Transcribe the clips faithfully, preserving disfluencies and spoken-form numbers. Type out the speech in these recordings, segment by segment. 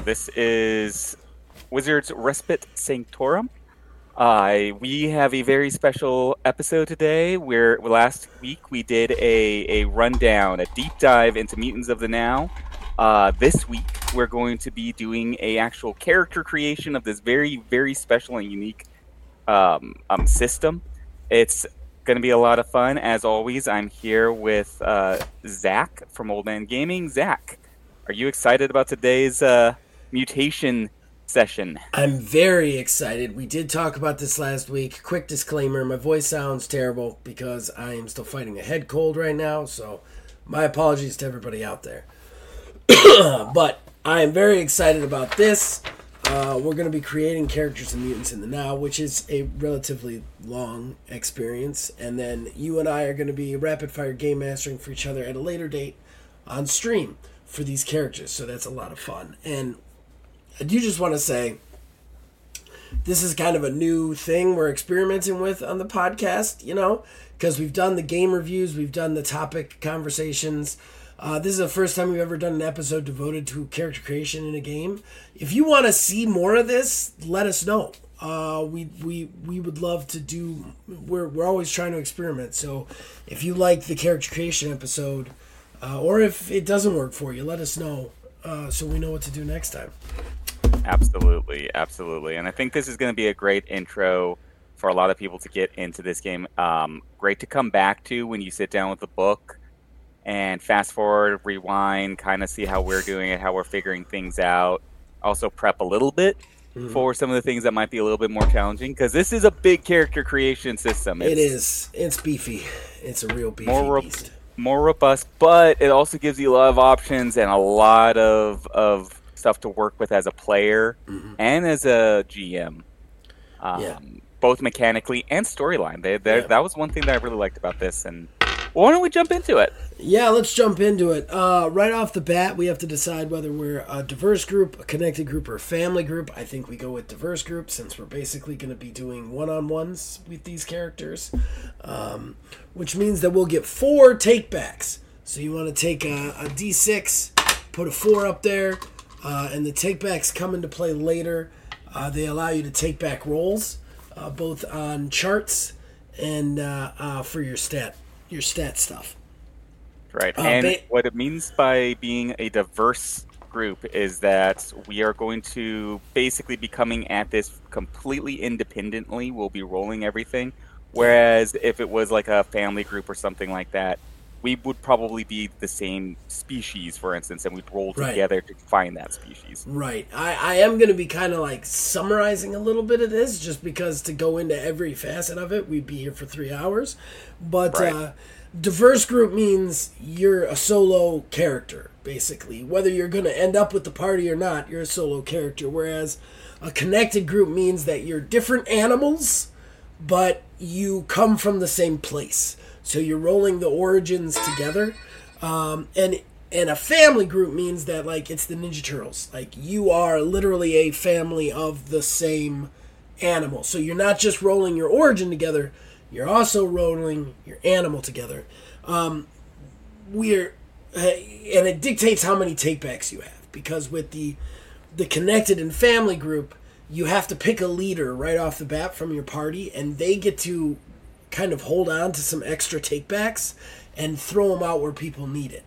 This is Wizards Respite Sanctorum. Uh, we have a very special episode today where last week we did a, a rundown, a deep dive into Mutants of the Now. Uh, this week we're going to be doing a actual character creation of this very, very special and unique um, um, system. It's going to be a lot of fun. As always, I'm here with uh, Zach from Old Man Gaming. Zach, are you excited about today's uh, mutation session? I'm very excited. We did talk about this last week. Quick disclaimer, my voice sounds terrible because I am still fighting a head cold right now, so my apologies to everybody out there. But I am very excited about this. Uh, we're going to be creating characters and mutants in the now, which is a relatively long experience, and then you and I are going to be rapid-fire game mastering for each other at a later date on stream for these characters, so that's a lot of fun. And I do just want to say, this is kind of a new thing we're experimenting with on the podcast, you know, because we've done the game reviews, we've done the topic conversations. Uh, this is the first time we've ever done an episode devoted to character creation in a game. If you want to see more of this, let us know. Uh, we we we would love to do. We're we're always trying to experiment. So if you like the character creation episode, uh, or if it doesn't work for you, let us know uh, so we know what to do next time. Absolutely, absolutely. And I think this is going to be a great intro for a lot of people to get into this game. Um, great to come back to when you sit down with the book and fast forward, rewind, kind of see how we're doing it, how we're figuring things out. Also prep a little bit mm-hmm. for some of the things that might be a little bit more challenging, because this is a big character creation system. It's it is. It's beefy. It's a real beefy more ro- beast. More robust, but it also gives you a lot of options and a lot of of stuff to work with as a player mm-hmm. and as a G M. Um, yeah. Both mechanically and storyline. They, yeah. That was one thing that I really liked about this. And why don't we jump into it? Yeah, let's jump into it. Uh, right off the bat, we have to decide whether we're a diverse group, a connected group, or a family group. I think we go with diverse group since we're basically going to be doing one-on-ones with these characters, um, which means that we'll get four takebacks. So you want to take a, a D six, put a four up there, uh, and the takebacks come into play later. Uh, they allow you to take back rolls, uh, both on charts and uh, uh, for your stat. your stat stuff. Right. Uh, and ba- what it means by being a diverse group is that we are going to basically be coming at this completely independently. We'll be rolling everything. Whereas if it was like a family group or something like that, we would probably be the same species, for instance, and we'd roll right. together to find that species. Right. I, I am going to be kind of like summarizing a little bit of this just because to go into every facet of it, we'd be here for three hours. But right. uh, diverse group means you're a solo character, basically. Whether you're going to end up with the party or not, you're a solo character. Whereas a connected group means that you're different animals, but you come from the same place. So you're rolling the origins together. Um, and and a family group means that, like, it's the Ninja Turtles. Like, you are literally a family of the same animal. So you're not just rolling your origin together, you're also rolling your animal together. Um, we're and it dictates how many takebacks you have. Because with the the connected and family group, you have to pick a leader right off the bat from your party, and they get to kind of hold on to some extra takebacks and throw them out where people need it.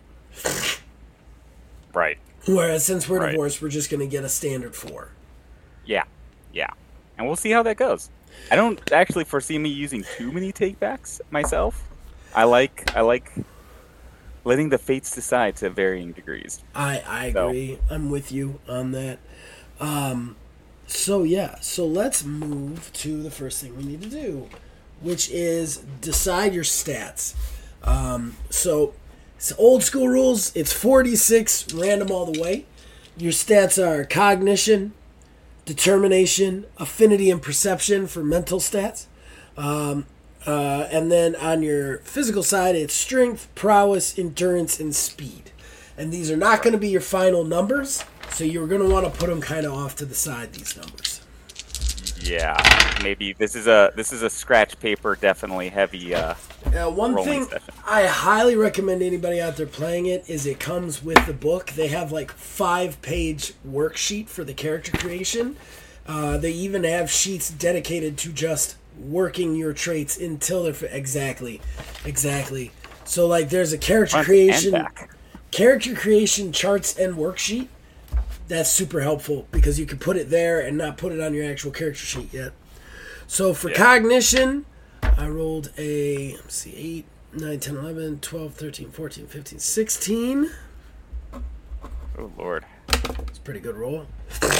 Right. Whereas since we're right. divorced, we're just going to get a standard four. Yeah. Yeah. And we'll see how that goes. I don't actually foresee me using too many takebacks myself. I like I like letting the fates decide to varying degrees. I, I so. agree. I'm with you on that. Um, so, yeah. So let's move to the first thing we need to do, which is decide your stats. Um, so, it's old school rules. It's forty-six, random all the way. Your stats are cognition, determination, affinity, and perception for mental stats. Um, uh, and then on your physical side, it's strength, prowess, endurance, and speed. And these are not going to be your final numbers, so you're going to want to put them kind of off to the side, these numbers. Yeah, maybe this is a this is a scratch paper, definitely heavy. Uh, uh, one thing session. I highly recommend anybody out there playing it is it comes with the book. They have like five page worksheet for the character creation. Uh, they even have sheets dedicated to just working your traits until they're fi- exactly, exactly. So like, there's a character Front creation, and back. character creation charts and worksheet. That's super helpful because you can put it there and not put it on your actual character sheet yet. So for Yeah. cognition, I rolled a, let's see, eight, nine, ten, eleven, twelve, thirteen, fourteen, fifteen, sixteen. Oh Lord. It's a pretty good roll.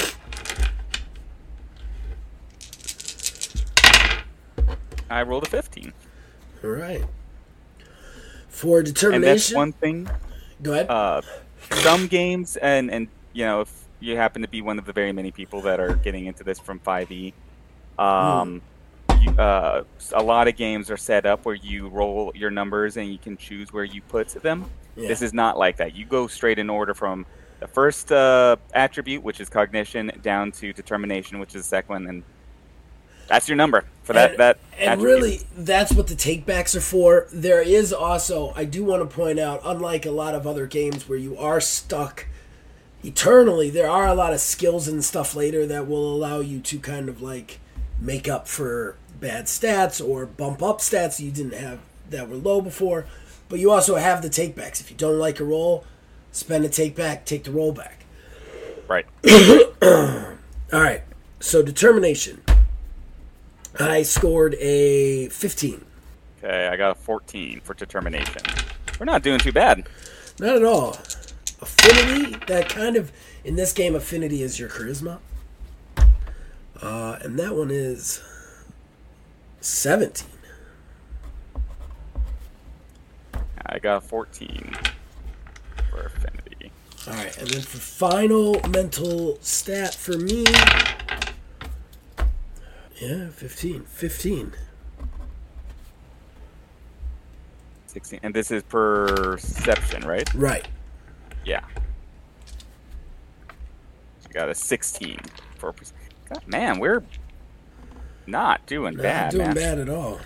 I rolled a fifteen. All right. For And that's determination, one thing. go ahead. Uh, some games, and and you know, if you happen to be one of the very many people that are getting into this from five E, um, you, uh, a lot of games are set up where you roll your numbers and you can choose where you put them. Yeah. This is not like that. You go straight in order from the first uh, attribute, which is cognition, down to determination, which is the second one, and that's your number for that and, that. and attribute. really, that's what the takebacks are for. There is also, I do want to point out, unlike a lot of other games where you are stuck eternally, there are a lot of skills and stuff later that will allow you to kind of like make up for bad stats or bump up stats you didn't have that were low before. But you also have the takebacks. If you don't like a roll, spend a take back, take the roll back. Right. All right. So determination. I scored a fifteen. Okay, I got a fourteen for determination. We're not doing too bad. Not at all. Affinity, that kind of, in this game, affinity is your charisma. Uh, and that one is seventeen. I got a fourteen for affinity. All right, and then for final mental stat for me, yeah, fifteen. fifteen. sixteen. And this is perception, right? Right. Yeah. I got a sixteen for perception. God, man, we're not doing Not bad, doing man. bad at all.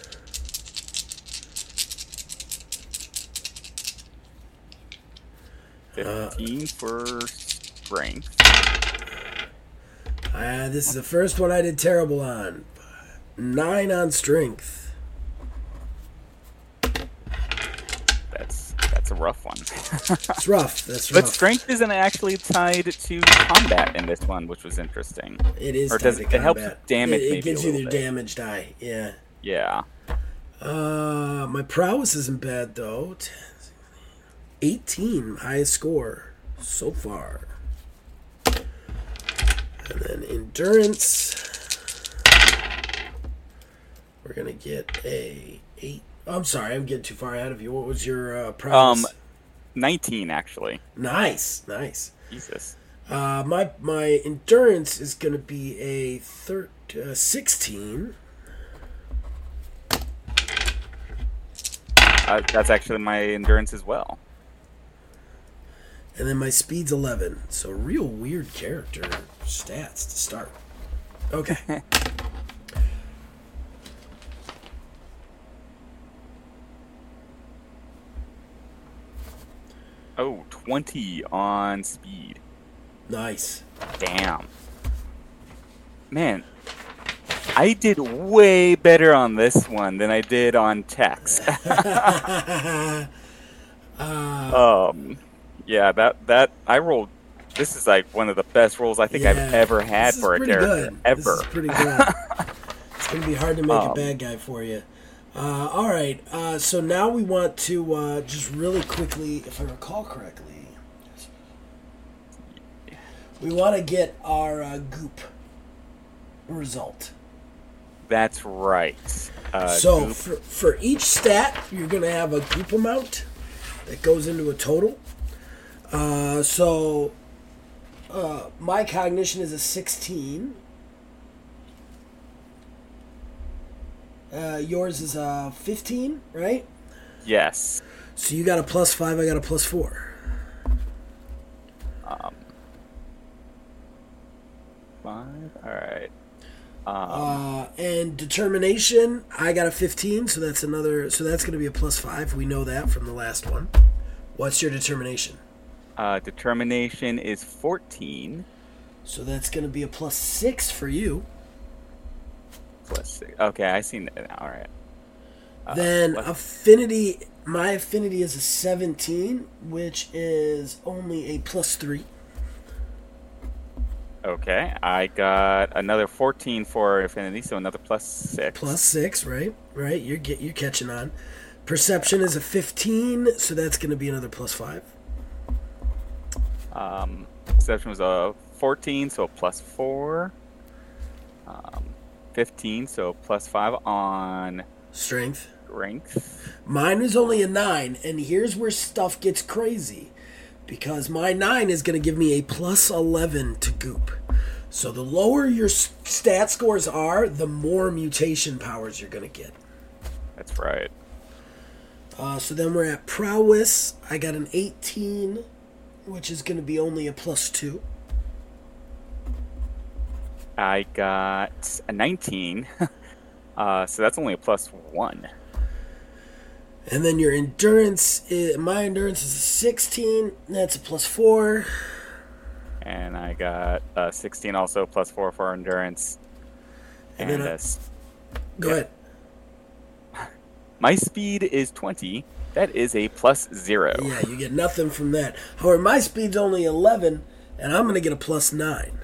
fifteen for strength. Uh, this is the first one I did terrible on. Nine on strength. That's that's a rough one. It's rough. That's rough. But strength isn't actually tied to combat in this one, which was interesting. It is. Or does tied it, to it helps combat. with damage? It, it maybe gives a you little the bit. damage die. Yeah. Yeah. Uh, my prowess isn't bad though. eighteen, highest score so far. And then endurance, we're gonna get a eight. I'm sorry, I'm getting too far ahead of you. What was your uh, prowess? Um, nineteen actually. nice, nice. Jesus. Uh, my my endurance is gonna be a thir- uh, sixteen. Uh, that's actually my endurance as well. And then my speed's eleven. So real weird character stats to start. Okay. Oh, twenty on speed. Nice. Damn. Man, I did way better on this one than I did on text. uh, um, yeah, that that I rolled. This is like one of the best rolls I think yeah, I've ever had this is for a pretty character good. ever. This is pretty good. It's gonna be hard to make Um, a bad guy for you. Uh, all right. Uh, so now we want to uh, just really quickly, if I recall correctly, we want to get our uh, goop result. That's right. Uh, so goop. for, for each stat, you're going to have a goop amount that goes into a total. Uh, so uh, my cognition is a sixteen. Uh, yours is a fifteen, right? Yes. So you got a plus five, I got a plus four. Um, five. All right. Um, Uh, and determination, I got a fifteen, so that's another. So that's going to be a plus five. We know that from the last one. What's your determination? uh, determination is fourteen. So that's going to be a plus six for you. Plus six. Okay, I seen that. All right. Uh, Then plus- affinity, my affinity is a seventeen, which is only a plus three. Okay, I got another fourteen for affinity, so another plus six. Plus six, right? Right. You're get you're catching on. Perception is a fifteen, so that's going to be another plus five. Um, perception was a fourteen, so plus four. Um, fifteen, so plus five on Strength. strength. Mine is only a nine, and here's where stuff gets crazy. Because my nine is going to give me a plus eleven to goop. So the lower your s- stat scores are, the more mutation powers you're going to get. That's right. Uh, so then we're at prowess. I got an eighteen, which is going to be only a plus two. I got a nineteen, uh, so that's only a plus one. And then your endurance, is, my endurance is a sixteen. That's a plus four. And I got uh, sixteen also, plus four for endurance. And And, then I- uh, s- Go Yeah. ahead. my speed is twenty. That is a plus zero. Yeah, you get nothing from that. However, my speed's only eleven, and I'm going to get a plus nine.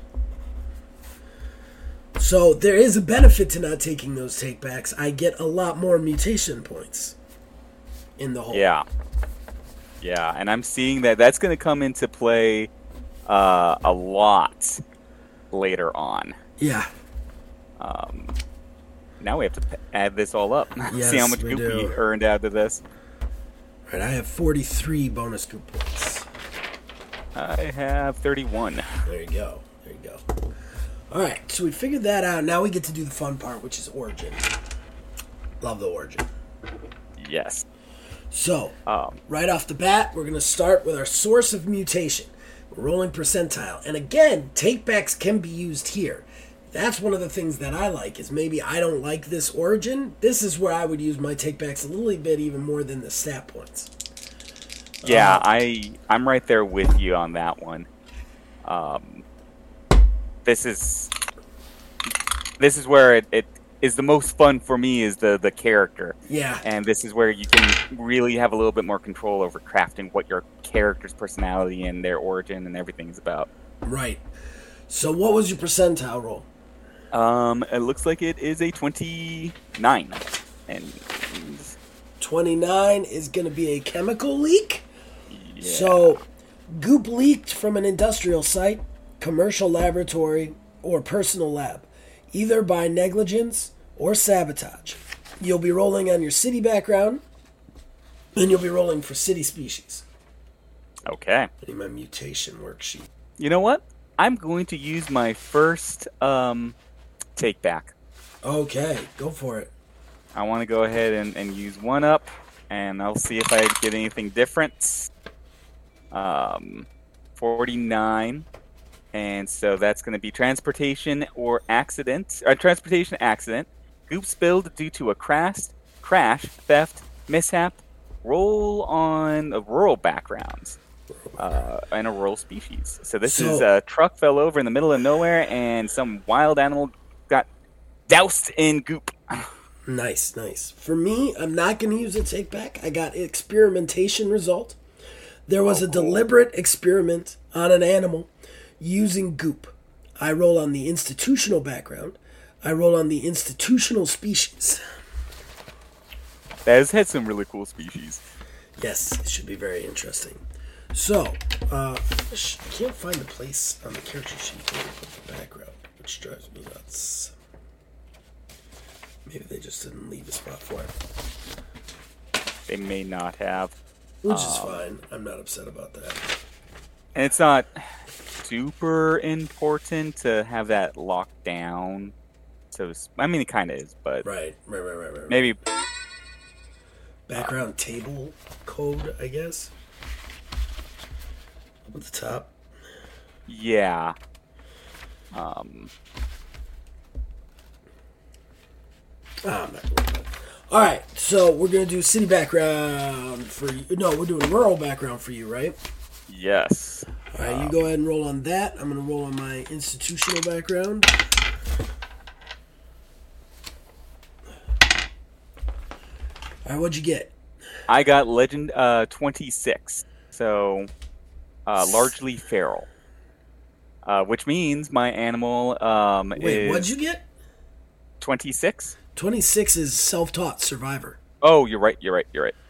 So there is a benefit to not taking those takebacks. I get a lot more mutation points in the whole. Yeah. Yeah, and I'm seeing that that's going to come into play uh, a lot later on. Yeah. Um, now we have to p- add this all up. Yes, See how much we goop do. we earned out of this. Right, I have forty-three bonus goop points. I have thirty-one. There you go. There you go. All right, so we figured that out. Now we get to do the fun part, which is origin. Love the origin. Yes. So, Um, right off the bat, we're going to start with our source of mutation. We're rolling percentile. And again, takebacks can be used here. That's one of the things that I like, is maybe I don't like this origin. This is where I would use my takebacks a little bit even more than the stat points. yeah, Uh, I I'm right there with you on that one. Um, this is this is where it, it is the most fun for me, is the the character. Yeah. And this is where you can really have a little bit more control over crafting what your character's personality and their origin and everything is about. Right. So what was your percentile roll? Um, it looks like it is a twenty-nine. And twenty-nine is going to be a chemical leak. yeah. So, goop leaked from an industrial site, commercial laboratory, or personal lab, either by negligence or sabotage. You'll be rolling on your city background, and you'll be rolling for city species. Okay. I need my mutation worksheet. You know what? I'm going to use my first um, take back. Okay, go for it. I want to go ahead and, and use one up, and I'll see if I get anything different. Um, forty-nine, and so that's going to be transportation or accident. Uh, transportation accident. Goop spilled due to a crash, crash, theft, mishap. Roll on a rural background. Uh, and a rural species. So this So- is a truck fell over in the middle of nowhere, and some wild animal got doused in goop. Nice, nice. For me, I'm not going to use a take back. I got experimentation result. There was a deliberate experiment on an animal using goop. I roll on the institutional background. I roll on the institutional species. That has had some really cool species. Yes, it should be very interesting. So, uh, sh- I can't find a place on the character sheet where to put the background, which drives me nuts. Maybe they just didn't leave a spot for it. They may not have. Which is fine. I'm not upset about that. And it's not super important to have that locked down. So, s- I mean, it kind of is, but Right, right, right, right, right. maybe. Background table code, I guess. Up at the top. Yeah. Um, Ah, I'm not gonna worry about it. All right, so we're gonna do city background for you. No, we're doing rural background for you, right? Yes. All right, you go ahead and roll on that. I'm gonna roll on my institutional background. All right, what'd you get? I got legend uh, twenty-six, so uh, largely feral, uh, which means my animal um, Wait, is what'd you get? twenty-six. twenty-six is self-taught survivor. Oh, you're right. You're right. You're right.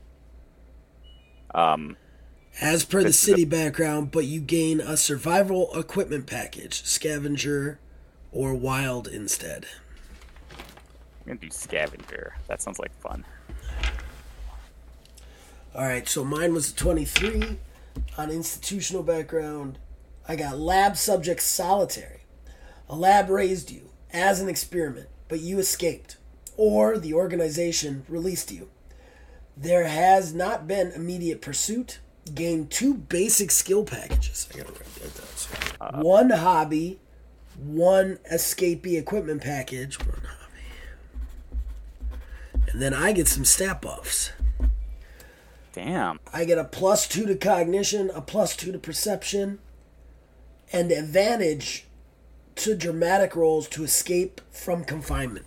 Um, As per the city background, but you gain a survival equipment package, scavenger, or wild instead. I'm gonna do scavenger. That sounds like fun. All right, so mine was a twenty-three on institutional background. I got lab subject solitary. A lab raised you as an experiment, but you escaped, or the organization released you. There has not been immediate pursuit. Gain two basic skill packages. I gotta write that down. So. Uh, one hobby, one escapee equipment package. One hobby. And then I get some stat buffs. Damn. I get a plus two to cognition, a plus two to perception, and advantage to dramatic rolls to escape from confinement.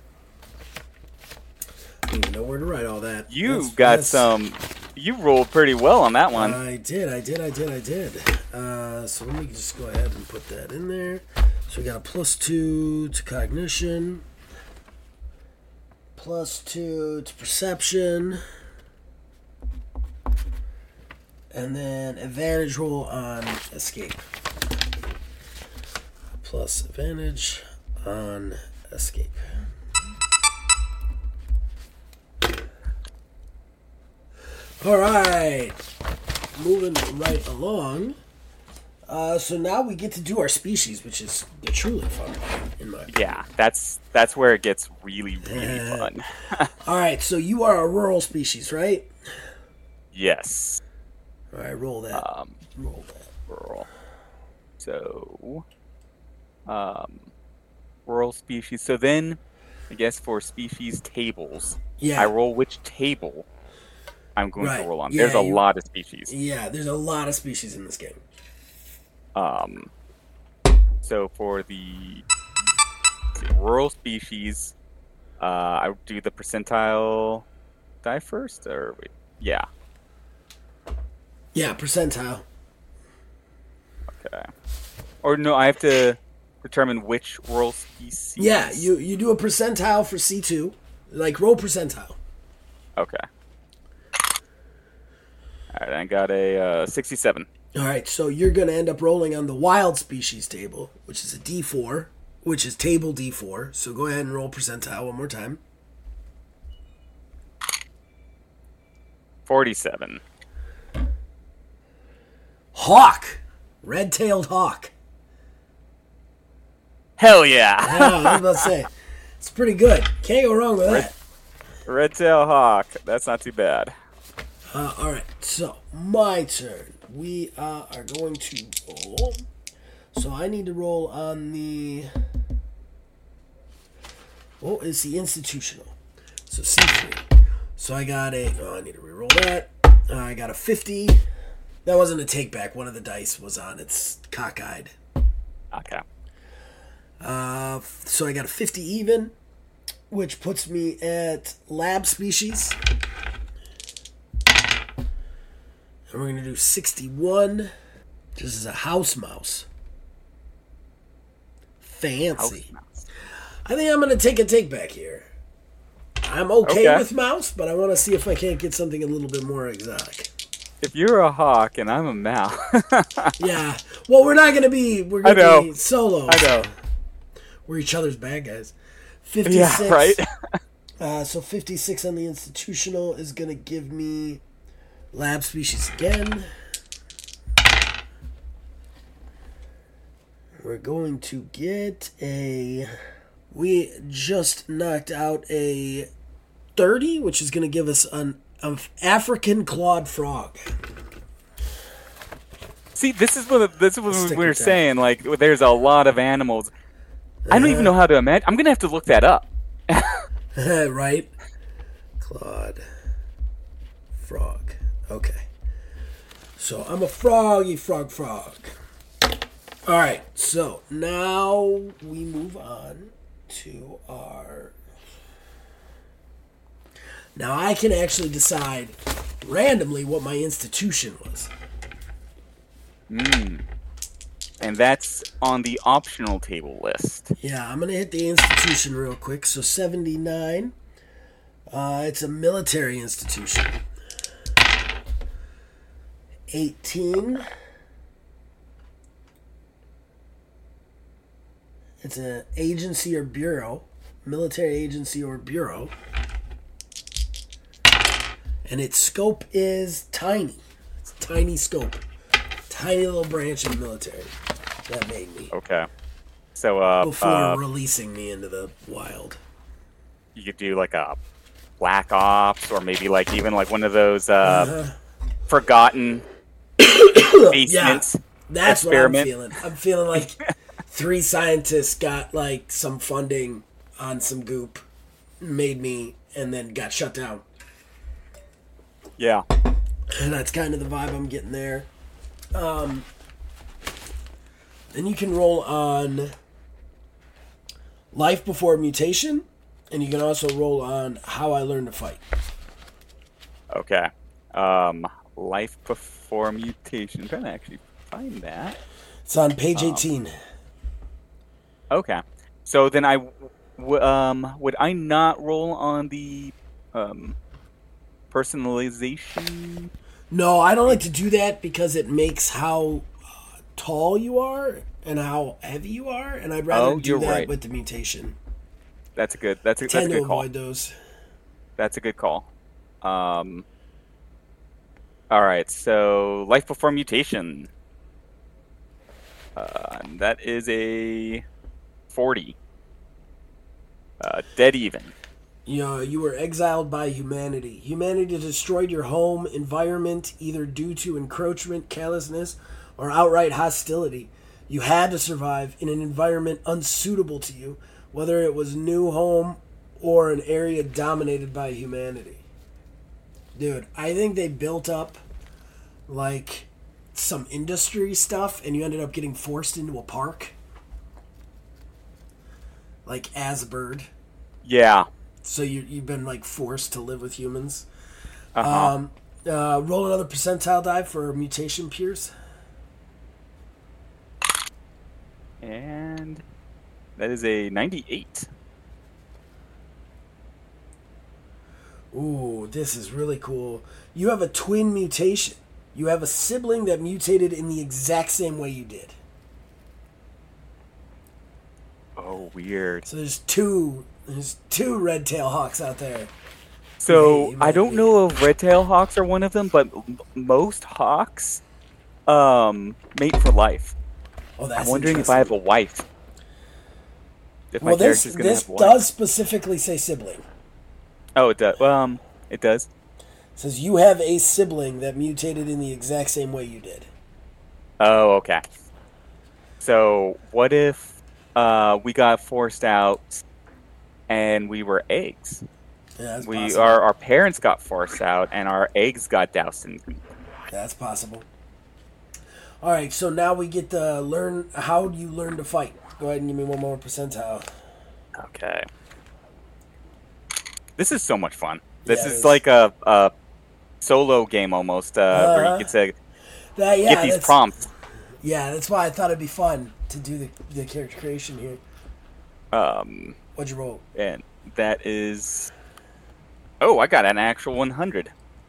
I don't even know where to write all that. You that's, got that's, some. You rolled pretty well on that one. I did, I did, I did, I did. Uh, so let me just go ahead and put that in there. So we got a plus two to cognition, plus two to perception, and then advantage roll on escape. Plus advantage on escape. All right, moving right along. Uh, so now we get to do our species, which is the truly fun part, in my opinion. Yeah, that's that's where it gets really, really Uh, fun. All right, so you are a rural species, right? Yes. All right, roll that. Um, roll that. rural. So, um, rural species. So then, I guess for species tables, Yeah. I roll which table I'm going Right. to roll on. Yeah, There's a you- lot of species. Yeah, there's a lot of species in this game. Um, so for the let's see, rural species, uh, I would do the percentile die first, or wait, yeah, Yeah, percentile. okay. Or no, I have to determine which rural species. Yeah, you, you do a percentile for C two. Like, roll percentile. Okay. All right, I got a uh, sixty-seven. All right, so you're going to end up rolling on the wild species table, which is a D four, which is table D four. So go ahead and roll percentile one more time. forty-seven. Hawk! Red-tailed hawk. Hell yeah! Yeah, I was about to say. It's pretty good. Can't go wrong with Red- that. Red tail hawk. That's not too bad. Uh, all right, so my turn. We uh, are going to roll. So I need to roll on the. Oh, it's the institutional. So C three. So I got a. Oh, I need to reroll that. Uh, I got a fifty. That wasn't a take back. One of the dice was on its cockeyed. Okay. Uh, so I got a fifty even, which puts me at lab species. And we're going to do sixty-one. This is a house mouse. Fancy. House mouse. I think I'm going to take a take back here. I'm okay, Okay. with mouse, but I want to see if I can't get something a little bit more exotic. If you're a hawk and I'm a mouse, Yeah. Well, we're not going to be. We're I going to know. be solo. I know. We're each other's bad guys. fifty-six. Yeah, right. Uh, so fifty-six on the institutional is going to give me lab species again. We're going to get a... We just knocked out a thirty, which is going to give us an, an African clawed frog. See, this is what this is what Stick we were with that. saying. Like, there's a lot of animals. I don't even know how to imagine. I'm gonna have to look that up. Right? Claude. Frog. Okay. So I'm a froggy frog frog. Alright, so now we move on to our... Now I can actually decide randomly what my institution was. Hmm. And that's on the optional table list. Yeah, I'm going to hit the institution real quick. So seventy-nine. Uh, it's a military institution. eighteen. It's an agency or bureau. Military agency or bureau. And its scope is tiny. It's a tiny scope. Tiny little branch of the military. That made me. Okay. So, uh... Before uh, releasing me into the wild. You could do, like, a Black Ops, or maybe, like, even, like, one of those, uh... Uh-huh. forgotten basements. Yeah, that's experiment. what I'm feeling. I'm feeling like three scientists got, like, some funding on some goop, made me, and then got shut down. Yeah. And that's kind of the vibe I'm getting there. Um... Then you can roll on Life Before Mutation, and you can also roll on How I Learned to Fight. Okay. Um, Life Before Mutation. I'm trying to actually find that. It's on page Um, eighteen. Okay. So then I, w- um, would I not roll on the um, personalization? No, I don't like to do that because it makes how uh, tall you are and how heavy you are, and I'd rather Oh, do you're that right. with the mutation. That's a good. That's a, that's a Tend to good call. avoid those. That's a good call. Um. All right. So Life Before Mutation. Uh, that is a forty. Uh, dead even. You know, you were exiled by humanity. Humanity destroyed your home environment either due to encroachment, callousness, or outright hostility. You had to survive in an environment unsuitable to you, whether it was new home or an area dominated by humanity. Dude, I think they built up like some industry stuff and you ended up getting forced into a park. Like as a bird. Yeah. So you, you've been like forced to live with humans. Uh-huh. Um, uh, roll another percentile die for mutation peers. And that is a ninety-eight. Ooh, this is really cool. You have a twin mutation. You have a sibling that mutated in the exact same way you did. Oh, weird. So there's two there's two red tail hawks out there. So Maybe, I don't maybe. know if red tail hawks are one of them, but m- most hawks um, mate for life. Oh, that's I'm wondering if I have a wife. If my Well, this character's gonna this have a wife. does specifically say sibling. Oh, it does. Um, it does. It says you have a sibling that mutated in the exact same way you did. Oh, okay. So what if uh, we got forced out and we were eggs? Yeah, that's We possible. our our parents got forced out and our eggs got doused in goop. That's possible. All right, so now we get to learn how do you learn to fight. Go ahead and give me one more percentile. Okay. This is so much fun. This Yeah, it is is. like a, a solo game almost, uh, where Uh-huh. you get to That, yeah, get these that's- prompts. Yeah, that's why I thought it'd be fun to do the, the character creation here. Um, What'd you roll? and that is. Oh, I got an actual one hundred.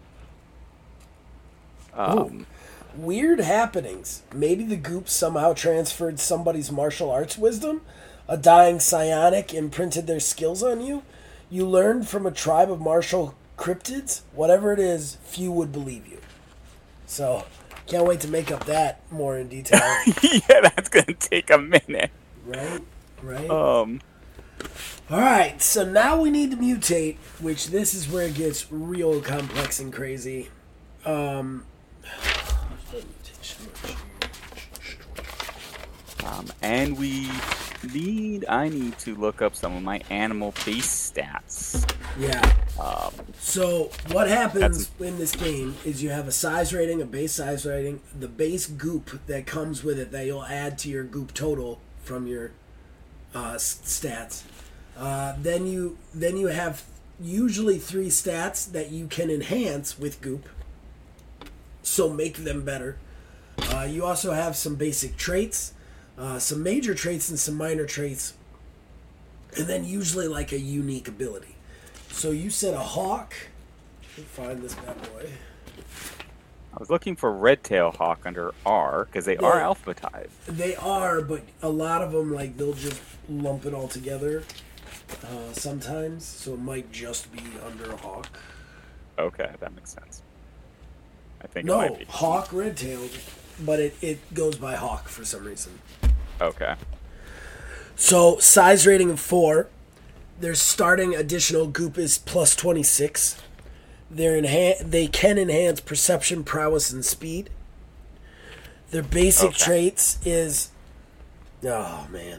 Um, Weird happenings. Maybe the goop somehow transferred somebody's martial arts wisdom. A dying psionic imprinted their skills on you. You learned from a tribe of martial cryptids. Whatever it is, few would believe you. So, can't wait to make up that more in detail. yeah, that's gonna take a minute. Right? Right? Um, Alright, so now we need to mutate, which this is where it gets real complex and crazy. Um, um, and we need I need to look up some of my animal base stats. Yeah. Um, so what happens in this game is you have a size rating, a base size rating, the base goop that comes with it that you'll add to your goop total from your uh, stats. Uh, then you then you have usually three stats that you can enhance with goop, so make them better. Uh, you also have some basic traits, uh, some major traits and some minor traits, and then usually like a unique ability. So you said a hawk. Let me find this bad boy. I was looking for red-tail hawk under R because they Yeah. are alphabetized. They are, but a lot of them, like, they'll just lump it all together uh, sometimes, so it might just be under a hawk. Okay, that makes sense. I think it No, might be. hawk red-tailed, but it, it goes by hawk for some reason. Okay. So, size rating of four. Their starting additional goop is plus twenty-six. They're enha- they can enhance perception, prowess, and speed. Their basic Okay. traits is... Oh, man.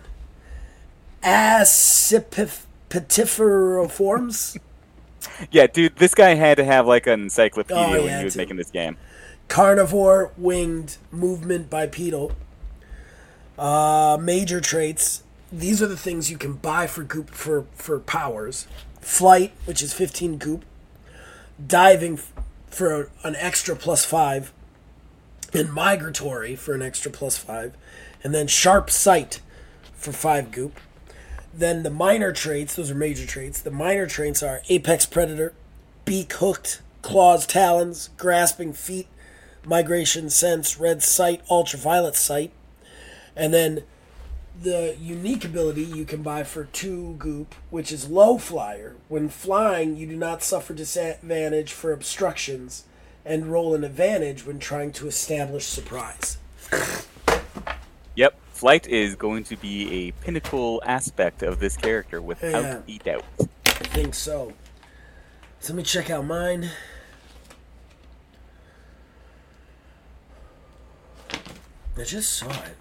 Acipitiferoforms. Yeah, dude, this guy had to have like an encyclopedia Oh, when yeah, he was too. making this game. Carnivore, winged, movement, bipedal. Uh, major traits. These are the things you can buy for goop for, for powers. Flight, which is fifteen goop. Diving f- for an extra plus five. And migratory for an extra plus five. And then sharp sight for five goop. Then the minor traits, those are major traits. The minor traits are apex predator, beak hooked, claws, talons, grasping feet, migration sense, red sight, ultraviolet sight. And then the unique ability you can buy for two goop, which is low flyer. When flying, you do not suffer disadvantage for obstructions and roll an advantage when trying to establish surprise. Yep, flight is going to be a pinnacle aspect of this character without Yeah. a doubt. I think so. So let me check out mine. I just saw it.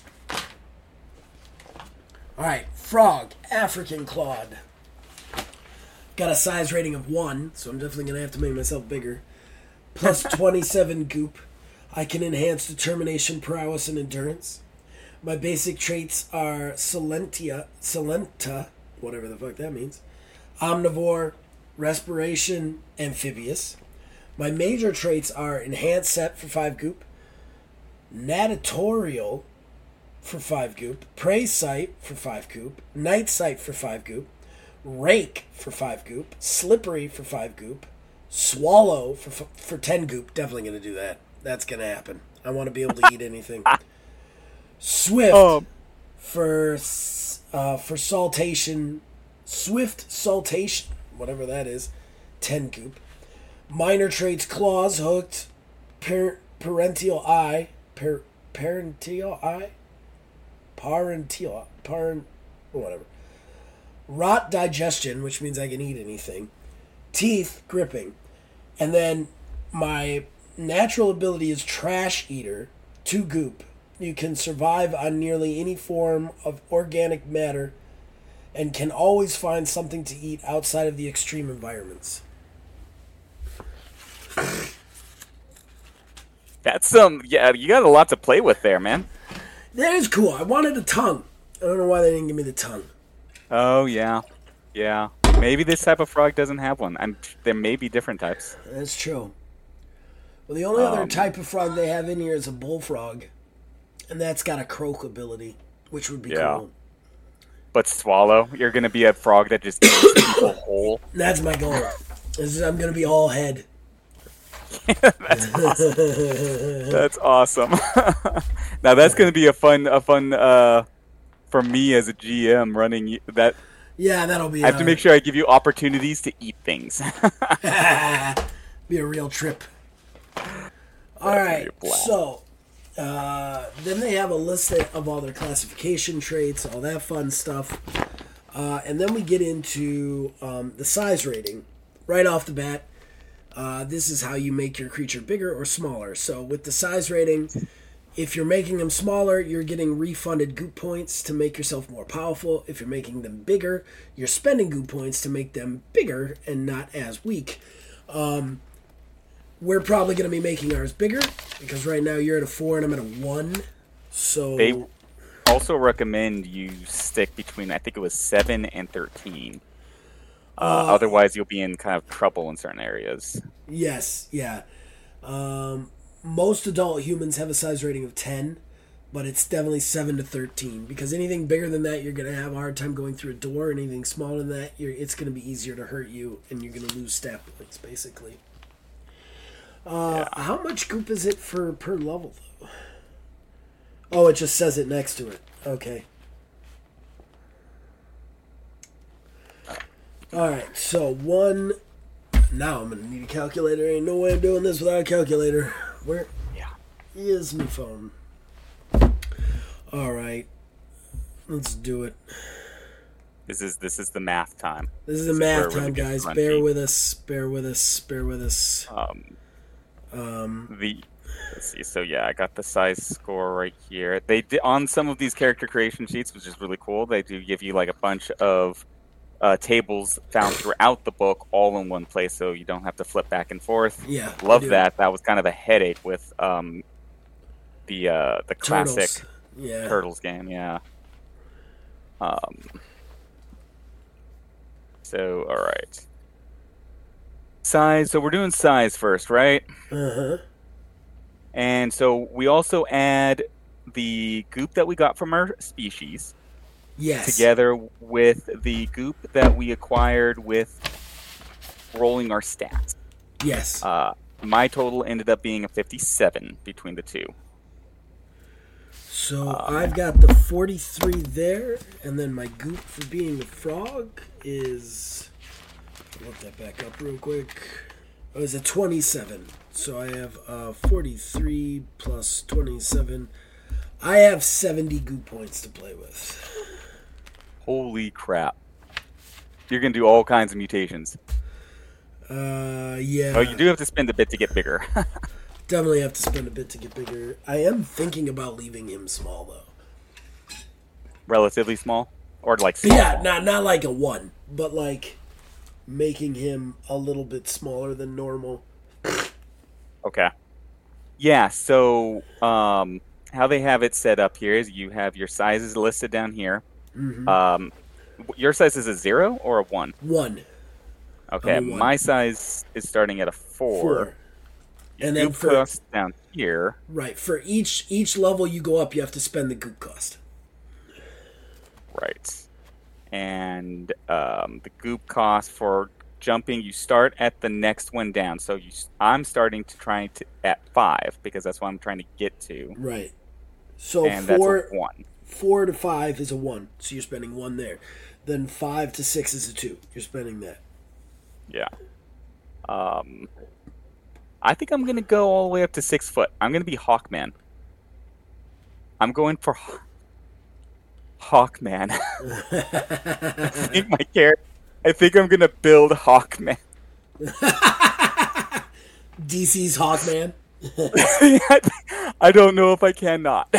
Alright, frog, African clawed. Got a size rating of one, so I'm definitely going to have to make myself bigger. Plus twenty-seven goop. I can enhance determination, prowess, and endurance. My basic traits are Silentia, Silenta, whatever the fuck that means, Omnivore, Respiration, Amphibious. My major traits are Enhanced Set for five goop, Natatorial for five goop, Prey Sight for five goop, Night Sight for five goop, Rake for five goop, Slippery for five goop, Swallow for f- for ten goop. Definitely going to do that. That's going to happen. I want to be able to eat anything. Swift Um, for s- uh, for saltation, Swift saltation, whatever that is, ten goop. Minor traits: claws, hooked, par- parental eye, par- parental eye, parental, parent, whatever. Rot digestion, which means I can eat anything. Teeth gripping, and then my natural ability is trash eater, two goop. You can survive on nearly any form of organic matter and can always find something to eat outside of the extreme environments. That's some, yeah, you got a lot to play with there, man. That is cool. I wanted a tongue. I don't know why they didn't give me the tongue. Oh, yeah. Yeah. Maybe this type of frog doesn't have one. I'm, there may be different types. That's true. Well, the only other Um, type of frog they have in here is a bullfrog. And that's got a croak ability, which would be Yeah. cool. But swallow, you're going to be a frog that just eats people whole. That's my goal. Is I'm going to be all head. That's awesome. That's awesome. Now that's going to be a fun, a fun, uh, for me as a G M running y- that. Yeah, that'll be I have to uh, make sure I give you opportunities to eat things. be a real trip. All right, be a blast. so uh, then they have a list of all their classification traits, all that fun stuff, uh, and then we get into um, the size rating right off the bat. Uh, this is how you make your creature bigger or smaller. So with the size rating, If you're making them smaller, you're getting refunded goop points to make yourself more powerful. If you're making them bigger, you're spending goop points to make them bigger and not as weak. Um, we're probably going to be making ours bigger because right now you're at a four and I'm at a one. So they also recommend you stick between, I think it was seven and thirteen. Uh, uh, otherwise, you'll be in kind of trouble in certain areas. Yes, yeah. Um, most adult humans have a size rating of ten, but it's definitely seven to thirteen because anything bigger than that, you're going to have a hard time going through a door. Anything smaller than that, you're, it's going to be easier to hurt you, and you're going to lose stat points, basically. Uh, yeah. How much goop is it for per level, though? Oh, it just says it next to it. Okay. Alright, so one... Now I'm going to need a calculator. Ain't no way I'm doing this without a calculator. Where yeah. is my phone? Alright. Let's do it. This is this is the math time. This is the this math is time, guys. Bear with us. Bear with us. Bear with us. Um, um, the... Let's see. So yeah, I got the size score right here. They did, on some of these character creation sheets, which is really cool. They do give you like a bunch of uh, tables found throughout the book, all in one place, so you don't have to flip back and forth. Yeah, love that. That was kind of a headache with um, the uh, the classic Turtles. Yeah. Turtles game. Yeah. Um. So all right. Size. So we're doing size first, right? Uh huh. And so we also add the goop that we got from our species, yes, together with the goop that we acquired with rolling our stats. Yes. Uh, my total ended up being a fifty-seven between the two. So um, I've got the forty-three there, and then my goop for being a frog is... I'll look that back up real quick. Oh, it's a twenty-seven. So I have uh, forty-three plus twenty-seven. I have seventy goop points to play with. Holy crap. You're going to do all kinds of mutations. Uh, yeah. Oh, you do have to spend a bit to get bigger. Definitely have to spend a bit to get bigger. I am thinking about leaving him small, though. Relatively small? Or like small? Yeah, not, not like a one, but like making him a little bit smaller than normal. Okay. Yeah, so um, how they have it set up here is you have your sizes listed down here. Mm-hmm. Um, your size is a zero or a one? One. Okay, a one. My size is starting at a four. Four. And then goop for cost down here. Right. For each each level you go up, you have to spend the goop cost. Right. And um, the goop cost for jumping, you start at the next one down. So you, I'm starting to try to at five because that's what I'm trying to get to. Right. So and four, that's a one. Four to five is a one, so you're spending one there. Then five to six is a two. You're spending that. Yeah. Um, I think I'm gonna go all the way up to six foot. I'm gonna be Hawkman. I'm going for Hawkman. I think my character. I think I'm gonna build Hawkman. D C's Hawkman. I don't know if I cannot.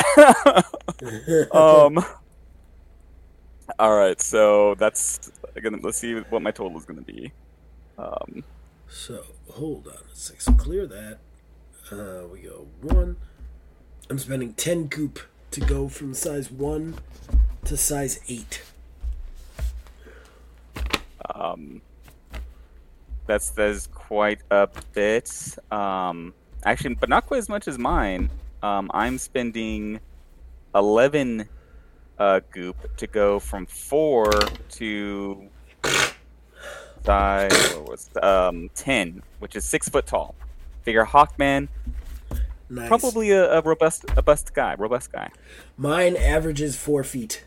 um. All right, so that's gonna. Let's see what my total is gonna be. Um. So hold on a sec. So clear that. Uh, we go one. I'm spending ten goop to go from size one to size eight. Um, that's that's quite a bit. Um, actually, but not quite as much as mine. Um, I'm spending eleven uh, goop to go from four to size what was um ten, which is six foot tall. Figure Hawkman, nice. Probably a, a robust, a robust guy, robust guy. Mine averages four feet.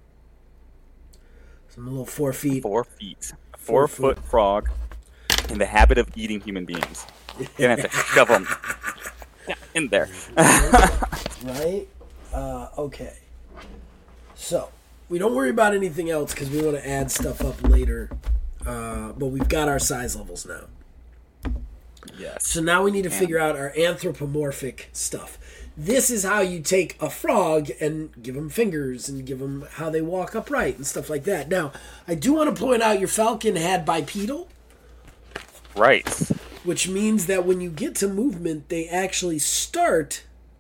So I'm a little four feet. Four feet. A four, four foot, foot frog in the habit of eating human beings. You're gonna have to shove them in there. Right? Uh, okay. So, we don't worry about anything else because we want to add stuff up later. Uh, but we've got our size levels now. Yes. So now we need to figure out our anthropomorphic stuff. This is how you take a frog and give them fingers and give them how they walk upright and stuff like that. Now, I do want to point out your falcon had bipedal. Right. Which means that when you get to movement, they actually start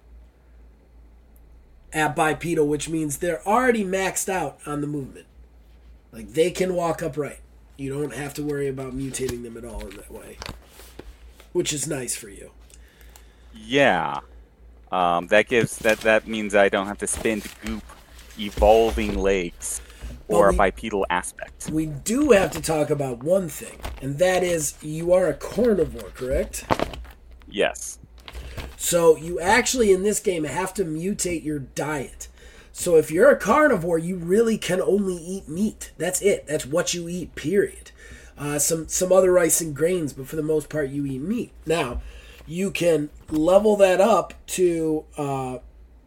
at bipedal, which means they're already maxed out on the movement. Like, they can walk upright. You don't have to worry about mutating them at all in that way. Which is nice for you. Yeah. Um, that gives that that means I don't have to spend goop evolving legs or Well, a we- bipedal aspect. We do have to talk about one thing, and that is you are a carnivore, correct? Yes. So you actually in this game have to mutate your diet. So if you're a carnivore, you really can only eat meat. That's it. That's what you eat, period. Uh, some some other rice and grains, but for the most part, you eat meat. Now, you can level that up to uh,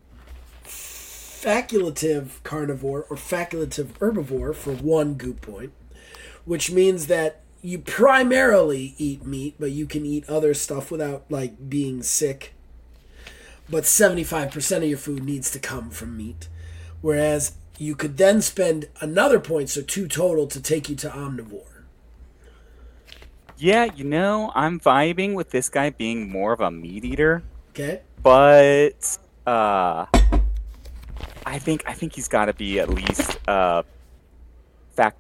facultative carnivore or facultative herbivore for one goop point, which means that you primarily eat meat, but you can eat other stuff without like being sick. But seventy-five percent of your food needs to come from meat. Whereas you could then spend another point, so two total, to take you to omnivore. Yeah, you know, I'm vibing with this guy being more of a meat eater, Okay? but uh, I think I think he's got to be at least uh, fact,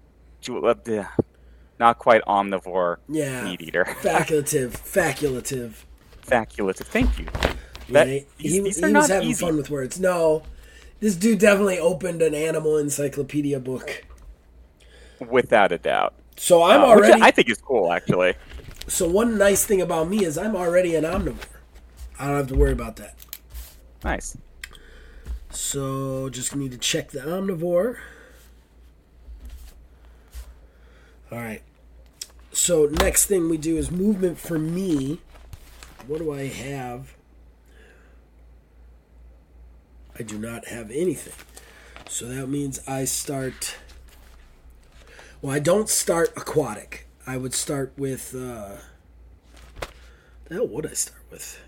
not quite omnivore Yeah. meat eater. Facultative. Facultative. Facultative. Thank you. Yeah, That- he these- he, these he are was not having easy. fun with words. No, this dude definitely opened an animal encyclopedia book. Without a doubt. So I'm Uh, which already. I think is cool, actually. So one nice thing about me is I'm already an omnivore. I don't have to worry about that. Nice. So just need to check the omnivore. All right. So next thing we do is movement for me. What do I have? I do not have anything. So that means I start. Well, I don't start aquatic. I would start with. Uh, the hell would I start with?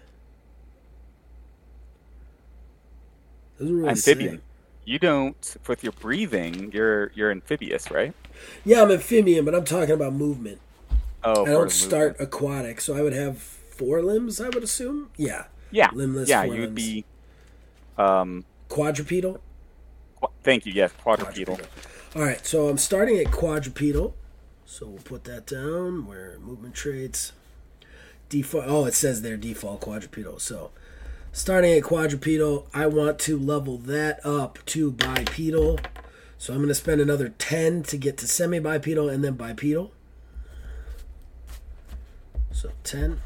Doesn't really Amphibian. say. You don't, with your breathing, you're you're amphibious, right? Yeah, I'm amphibian, but I'm talking about movement. Oh, I for don't the start movement. aquatic, so I would have four limbs, I would assume. Yeah. Yeah, limbless yeah, four you would limbs. be. Um, Quadrupedal? qu- thank you. Yes, quadrupedal. All right, so I'm starting at quadrupedal. So we'll put that down where movement traits. Default. Oh, it says there default quadrupedal. So starting at quadrupedal, I want to level that up to bipedal. So I'm going to spend another ten to get to semi-bipedal and then bipedal. So ten.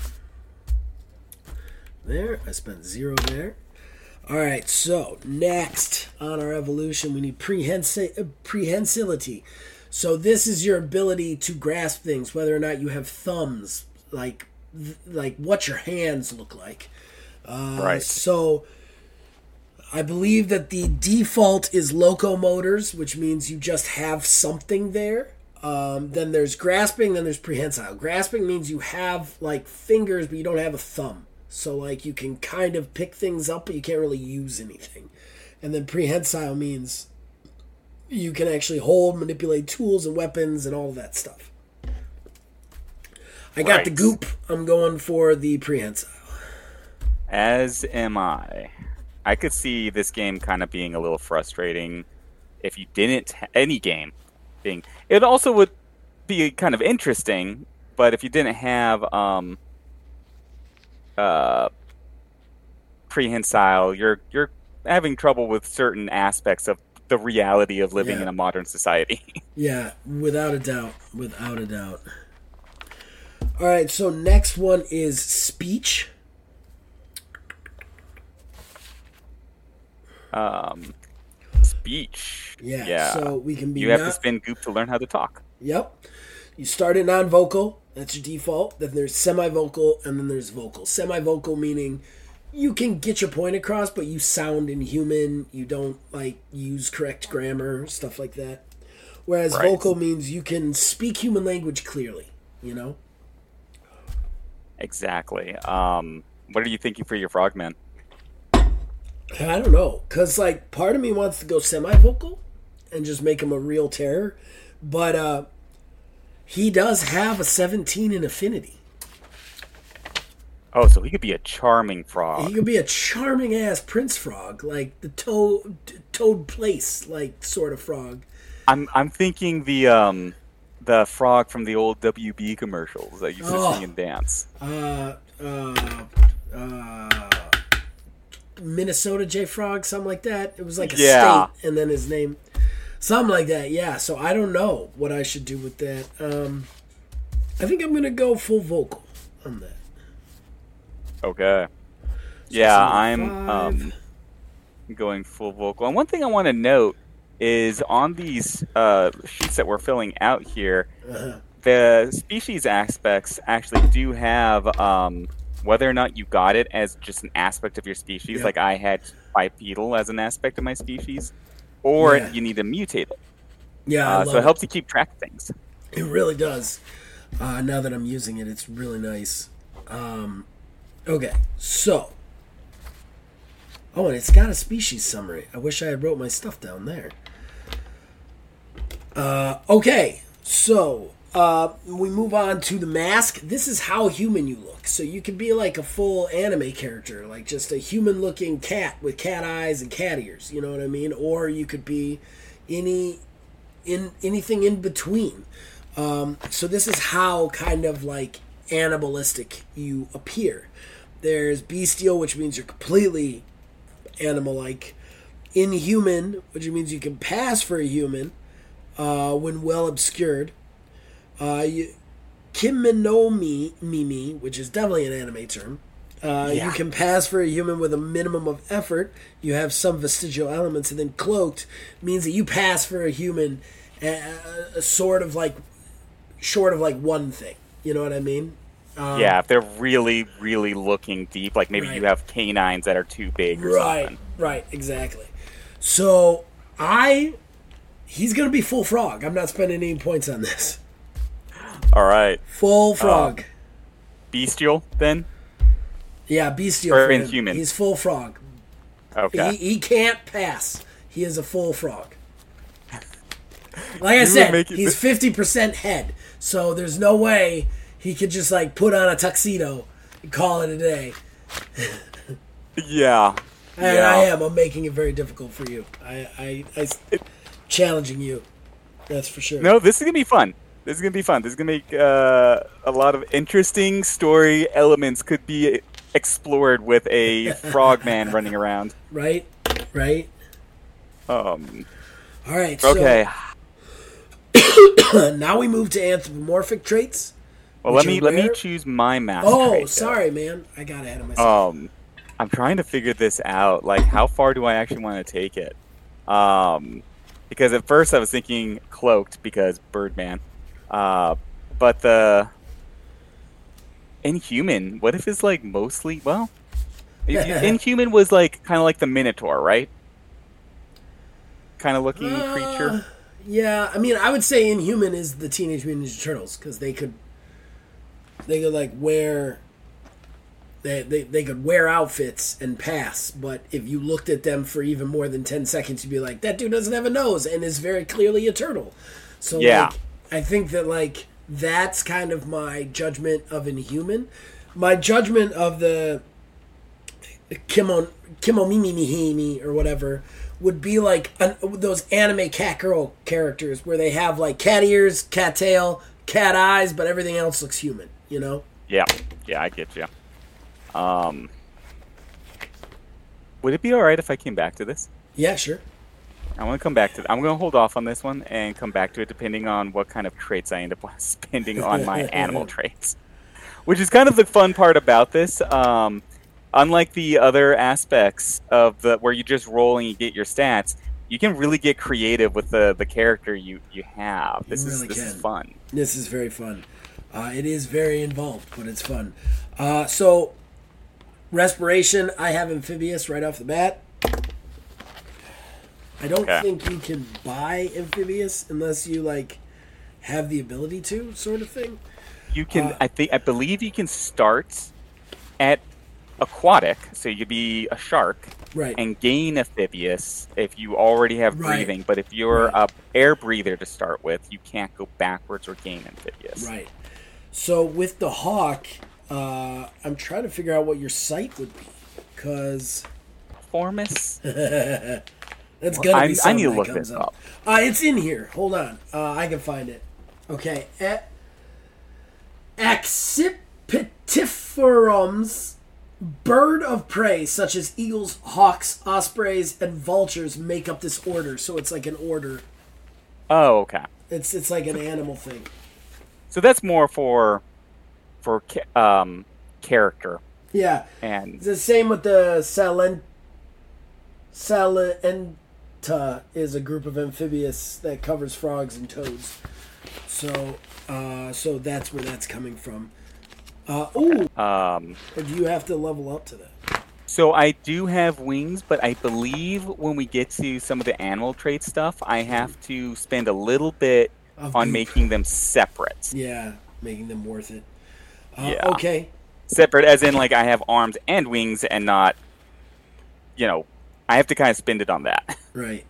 There, I spent zero there. All right, so next on our evolution, we need prehensi- prehensility. So this is your ability to grasp things, whether or not you have thumbs, like like what your hands look like. Uh, Right. So I believe that the default is locomotors, which means you just have something there. Um, then there's grasping, then there's prehensile. Grasping means you have like fingers, but you don't have a thumb. So like you can kind of pick things up, but you can't really use anything. And then prehensile means you can actually hold, manipulate tools and weapons and all of that stuff. I got Right. the goop. I'm going for the prehensile. As am I. I could see this game kind of being a little frustrating if you didn't ha- any game being. It also would be kind of interesting, but if you didn't have um uh prehensile, you're you're having trouble with certain aspects of the reality of living Yeah. in a modern society. Yeah, without a doubt. Without a doubt. All right, so next one is speech. um speech. Yeah, Yeah. so we can be you have not- to spin goop to learn how to talk. Yep. You start at non-vocal. That's your default. Then there's semi-vocal, and then there's vocal. Semi-vocal meaning you can get your point across, but you sound inhuman. You don't like use correct grammar, stuff like that. Whereas Right. vocal means you can speak human language clearly. You know. Exactly. Um, what are you thinking for your frogman? I don't know, cause like part of me wants to go semi-vocal and just make him a real terror, but uh, he does have a seventeen in affinity. Oh, so he could be a charming frog. He could be a charming ass prince frog, like the toad toad place, like sort of frog. I'm I'm thinking the um the frog from the old W B commercials that used to Oh. sing and dance. Uh, uh, uh, Minnesota J Frog, something like that. It was like a Yeah. state, and then his name, something like that. Yeah. So I don't know what I should do with that. Um, I think I'm gonna go full vocal on that. Okay. Yeah, so I'm five. um going full vocal. And one thing I want to note is on these uh, sheets that we're filling out here, Uh-huh. the species aspects actually do have um, whether or not you got it as just an aspect of your species, Yep. like I had bipedal as an aspect of my species, or Yeah. you need to mutate it. Yeah, I Uh, love so it it. helps you keep track of things. It really does. Uh, now that I'm using it, it's really nice. Um, okay, so. Oh, and it's got a species summary. I wish I had wrote my stuff down there. Uh, okay, so uh, we move on to the mask. This is how human you look. So you can be like a full anime character, like just a human-looking cat with cat eyes and cat ears. You know what I mean? Or you could be any in anything in between. Um, so this is how kind of like animalistic you appear. There's bestial, which means you're completely animal-like. Inhuman, which means you can pass for a human uh, when well obscured. Uh, you, Kimino Mimi, which is definitely an anime term. Uh, Yeah. You can pass for a human with a minimum of effort. You have some vestigial elements, and then cloaked means that you pass for a human, uh, uh, sort of like short of like one thing. You know what I mean? Um, Yeah, if they're really, really looking deep, like maybe Right. you have canines that are too big or Right, something. right, exactly. So I, he's gonna be full frog. I'm not spending any points on this. All right. Full frog. Bestial, then? yeah, bestial. or for him. inhuman. He's full frog. Okay. He, he can't pass. He is a full frog. Like I You said, would make it- he's fifty percent head, so there's no way he could just like put on a tuxedo and call it a day. yeah. And yeah. I am. I'm making it very difficult for you. I, I, I challenging you. That's for sure. No, this is going to be fun. This is going to be fun. This is going to make uh, a lot of interesting story elements could be explored with a frogman running around. Right? Right? Um, All right. So okay. now we move to anthropomorphic traits. Well, which let me are let me rare. choose my mask. Oh, trait, though. sorry, man. I got ahead of myself. Um, I'm trying to figure this out. Like, how far do I actually want to take it? Um, because at first I was thinking cloaked because Birdman. Uh, but the Inhuman. What if it's like mostly? Well, Inhuman was like kind of like the Minotaur, right? Kind of looking Uh, creature. Yeah, I mean, I would say Inhuman is the Teenage Mutant Ninja Turtles because they could, they could like wear, they, they they could wear outfits and pass. But if you looked at them for even more than ten seconds, you'd be like, that dude doesn't have a nose and is very clearly a turtle. So Yeah. like, I think that like that's kind of my judgment of Inhuman. My judgment of the Kimon Kimomimimihimi or whatever would be like an, those anime cat girl characters where they have like cat ears, cat tail, cat eyes, but everything else looks human. You know? Yeah, yeah, I get you. Um, would it be all right if I came back to this? Yeah, sure. I want to come back to. I'm going to hold off on this one and come back to it depending on what kind of traits I end up spending on my animal traits, which is kind of the fun part about this. Um, unlike the other aspects of the where you just roll and you get your stats, you can really get creative with the, the character you, you have. This You is really this is can. fun. This is very fun. Uh, it is very involved, but it's fun. Uh, so, respiration, I have amphibious right off the bat. I don't Okay. think you can buy amphibious unless you like have the ability to, sort of thing. You can. Uh, I think. I believe you can start at aquatic, so you'd be a shark, Right. and gain amphibious if you already have Right. breathing. But if you're Right. a air breather to start with, you can't go backwards or gain amphibious. Right. So with the hawk, uh, I'm trying to figure out what your sight would be, because Formus. that's gonna I, be I something need to that look comes this up. up. Uh, it's in here. Hold on. Uh, I can find it. Okay. A- Accipitiforums, bird of prey, such as eagles, hawks, ospreys, and vultures, make up this order. So it's like an order. Oh, okay. It's it's like an animal thing. So that's more for for ca- um, character Yeah. and It's the same with the Salent. Salenta is a group of amphibious that covers frogs and toads. So, uh, so that's where that's coming from. Uh, ooh, um. or do you have to level up to that? So I do have wings, but I believe when we get to some of the animal trait stuff, I have to spend a little bit Of on goop. making them separate. Yeah, making them worth it. Uh, Yeah. Okay. Separate as in like I have arms and wings and not, you know, I have to kind of spend it on that. Right.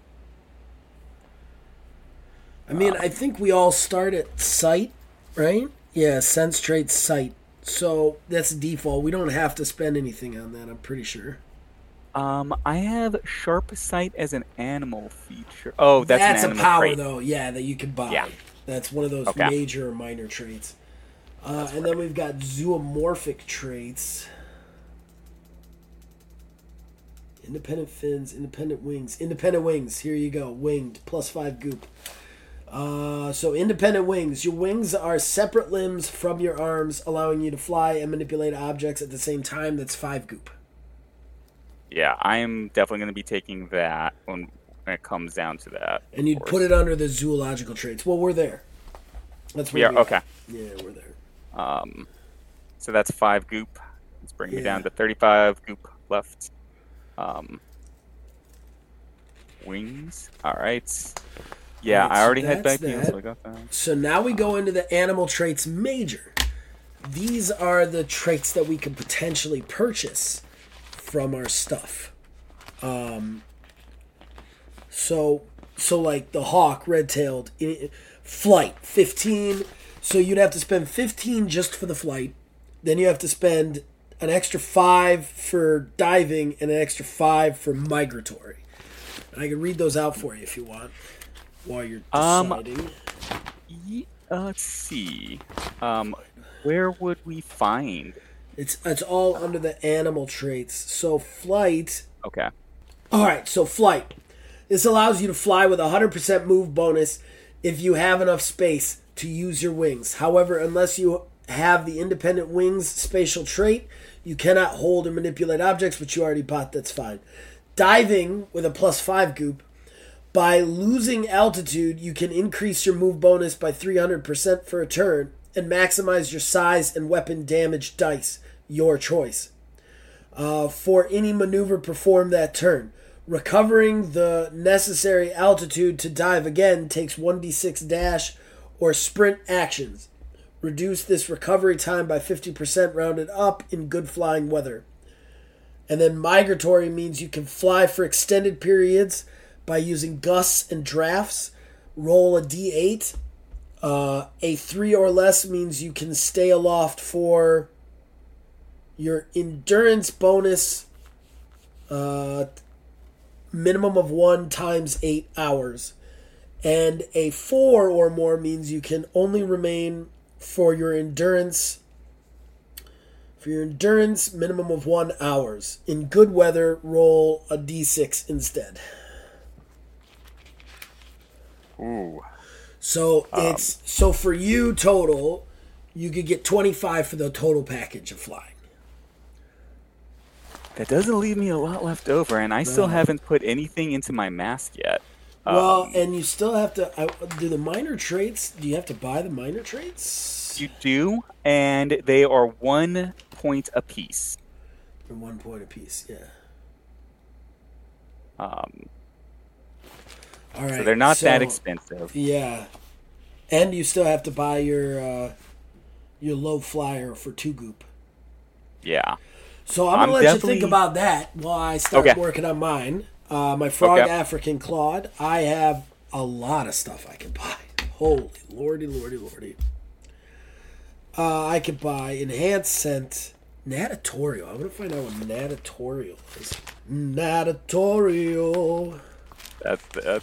I mean, I think we all start at sight, right? Yeah, sense trait sight. So that's default. We don't have to spend anything on that, I'm pretty sure. Um, I have sharp sight as an animal feature. Oh, that's, That's an a animal power, trait. though, yeah, that you can buy. Yeah. That's one of those Okay. major or minor traits. Uh, and then we've got zoomorphic traits. Independent fins, independent wings. Independent wings, here you go. Winged, plus five goop. Uh, so independent wings. Your wings are separate limbs from your arms, allowing you to fly and manipulate objects at the same time. That's five goop. Yeah, I am definitely going to be taking that when, when it comes down to that. And you'd of put course. it under the zoological traits. Well, we're there. That's We where are, we okay. Yeah, we're there. Um, so that's five goop. Let's bring me Yeah. down to thirty-five goop left. Um, wings. All right. Yeah, Alright, I so already had that's bipedal, that. so I got that. So now we go into the animal traits major. These are the traits that we could potentially purchase from our stuff. Um, so, so like the hawk, red-tailed, i- flight, fifteen. So you'd have to spend fifteen just for the flight. Then you have to spend an extra five for diving and an extra five for migratory. And I can read those out for you if you want while you're Um, deciding. Ye- uh, let's see. Um, where would we find? It's it's all under the animal traits. So flight. Okay. All right, so flight. This allows you to fly with a one hundred percent move bonus if you have enough space to use your wings. However, unless you have the independent wings spatial trait, you cannot hold or manipulate objects, which you already bought. That's fine. Diving with a plus five goop. By losing altitude, you can increase your move bonus by three hundred percent for a turn and maximize your size and weapon damage dice. Your choice. Uh, for any maneuver performed that turn. Recovering the necessary altitude to dive again takes one d six dash or sprint actions. Reduce this recovery time by fifty percent rounded up in good flying weather. And then migratory means you can fly for extended periods by using gusts and drafts. Roll a d eight. Uh, a three or less means you can stay aloft for your endurance bonus, uh, minimum of one times eight hours. And a four or more means you can only remain for your endurance, for your endurance, minimum of one hours. In good weather, roll a d six instead. Ooh. So it's so for you total, you could get twenty-five for the total package of flying. That doesn't leave me a lot left over, and I still No. haven't put anything into my mask yet. Well, Um, and you still have to I, do the minor traits. Do you have to buy the minor traits? you do, and they are one point apiece. For one point apiece, yeah. Um, All right. so they're not that so- expensive. Yeah, and you still have to buy your uh, your low flyer for two goop. Yeah. So I'm I'm gonna let definitely... you think about that while I start okay. working on mine. Uh, my Frog okay. African Claude. I have a lot of stuff I can buy. Holy lordy, lordy, lordy. Uh, I could buy Enhanced Scent Natatorial. I want to find out what Natatorial is. Natatorial. That's that.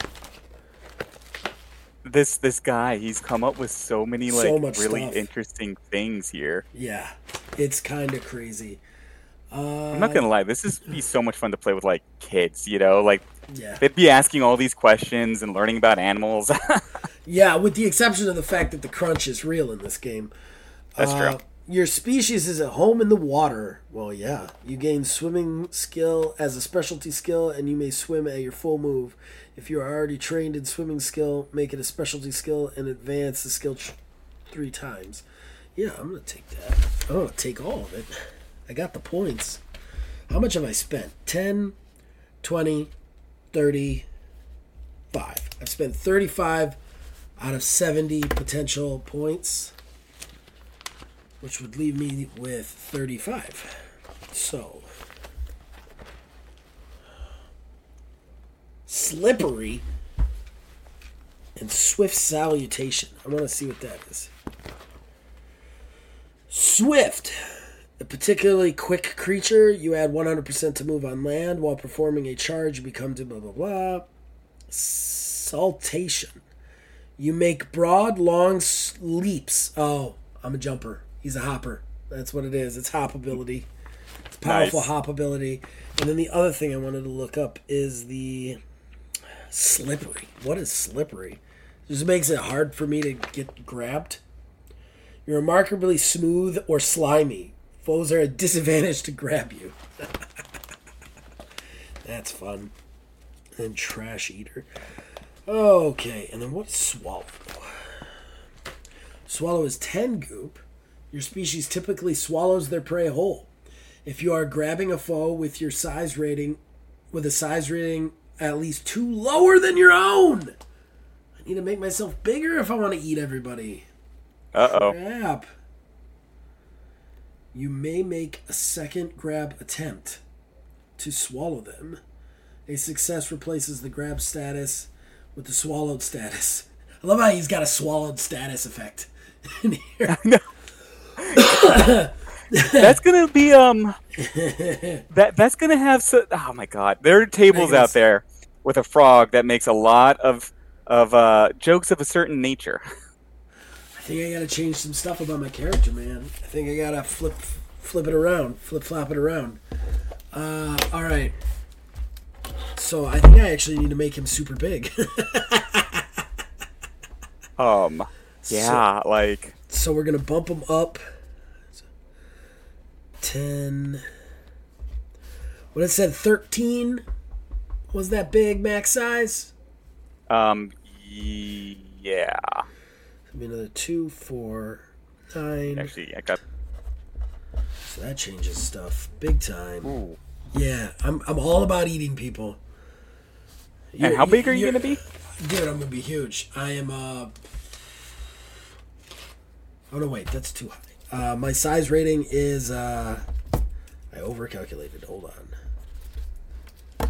This this guy, he's come up with so many like So much really stuff. interesting things here. Yeah, it's kind of crazy. Uh, I'm not gonna lie, this is be so much fun to play with like kids. You know, like yeah, they'd be asking all these questions and learning about animals. yeah. With the exception of the fact that the crunch is real in this game. That's Uh, true. Your species is at home in the water. Well, yeah. You gain swimming skill as a specialty skill, and you may swim at your full move. If you are already trained in swimming skill, make it a specialty skill and advance the skill tr- three times. Yeah, I'm going to take that. I'm going to take all of it. I got the points. How much have I spent? ten, twenty, thirty, five. I've spent thirty-five out of seventy potential points, which would leave me with thirty-five. So, Slippery and Swift Salutation. I want to see what that is. Swift, a particularly quick creature. You add one hundred percent to move on land. While performing a charge, you become to blah, blah, blah. Saltation. You make broad, long leaps. Oh, I'm a jumper. He's a hopper. That's what it is. It's hop ability. It's powerful Nice. hop ability. And then the other thing I wanted to look up is the Slippery. What is Slippery? This makes it hard for me to get grabbed. You're remarkably smooth or slimy. Foes are at disadvantage to grab you. That's fun. And Trash Eater. Okay, and then what's Swallow? Swallow is ten goop. Your species typically swallows their prey whole. If you are grabbing a foe with your size rating, with a size rating at least two lower than your own. I need to make myself bigger if I want to eat everybody. Uh-oh. Crap. You may make a second grab attempt to swallow them. A success replaces the grab status with the swallowed status. I love how he's got a swallowed status effect in here. That's gonna be um that that's gonna have so oh my god, there are tables out there with a frog that makes a lot of of uh jokes of a certain nature. I think I gotta change some stuff about my character, man. I think I gotta flip flip it around, flip flop it around. Uh, all right. So I think I actually need to make him super big. um yeah so, like so we're gonna bump him up ten. What it said, thirteen was that big max size? Um, yeah. Maybe another two, four, nine. Actually, I got. So that changes stuff big time. Ooh. Yeah, I'm I'm all about eating people. You're, and how big are you gonna be? Dude, I'm gonna be huge. I am. uh... Oh no, wait, that's too high. Uh, my size rating is, uh, I overcalculated. Hold on.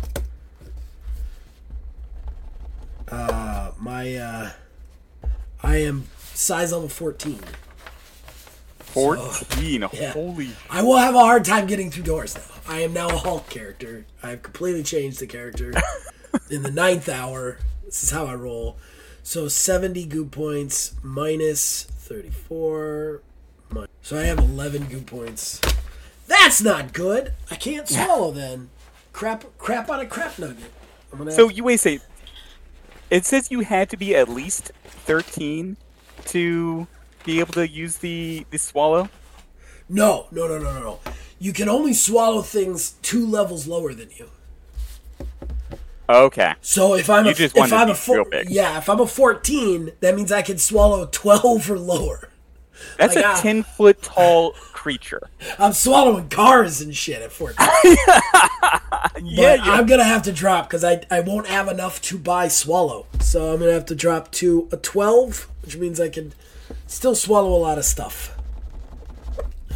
Uh, my, uh, I am size level fourteen. fourteen? So, yeah. Holy. I will have a hard time getting through doors now. I am now a Hulk character. I have completely changed the character. In the ninth hour, this is how I roll. So seventy goop points minus thirty-four. So I have eleven goo points. That's not good. I can't swallow then. Crap crap on a crap nugget. I'm gonna so have... you wait, say it says you had to be at least thirteen to be able to use the, the swallow? No, no, no, no, no, no. You can only swallow things two levels lower than you. Okay. So if I'm you a, just if I'm to a four, yeah, if I'm a fourteen, that means I can swallow twelve or lower. That's like, a ten foot tall creature. I'm swallowing cars and shit at fourteen. yeah, yeah, I'm gonna have to drop because I I won't have enough to buy swallow. So I'm gonna have to drop to a twelve, which means I can still swallow a lot of stuff.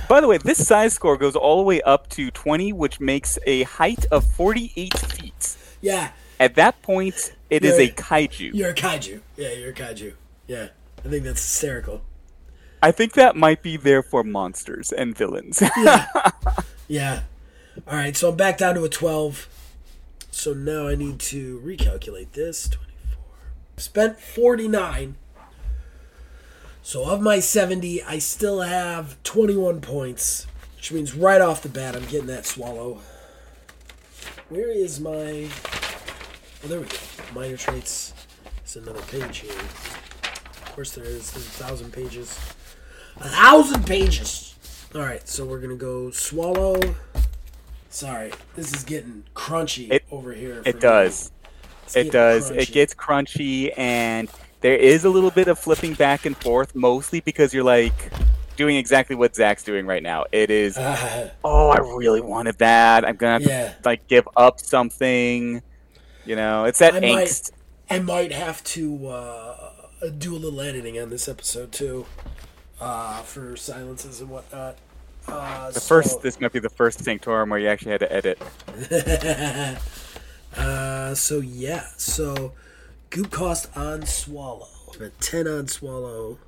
By the way, this size score goes all the way up to twenty, which makes a height of forty-eight feet. Yeah. At that point, it you're, is a kaiju. You're a kaiju. Yeah, you're a kaiju. Yeah. I think that's hysterical. I think that might be there for monsters and villains. Yeah. Yeah. All right, so I'm back down to a twelve. So now I need to recalculate this. twenty-four. Spent forty-nine. So of my seventy, I still have twenty-one points, which means right off the bat I'm getting that swallow. Where is my... Oh, there we go. Minor traits. There's another page here. Of course there is. There's a thousand pages. A thousand pages! Alright, so we're going to go swallow. Sorry, this is getting crunchy it, over here. It does. It does. Crunchy. It gets crunchy, and there is a little bit of flipping back and forth, mostly because you're like doing exactly what Zach's doing right now. It is, uh, oh, I really wanted that. I'm gonna have yeah. to like give up something. You know, it's that I angst. Might, I might have to uh, do a little editing on this episode too, uh, for silences and whatnot. Uh, the so, first, this might be the first Sanctorum where you actually had to edit. uh, so yeah, so goop cost on swallow. A ten on swallow.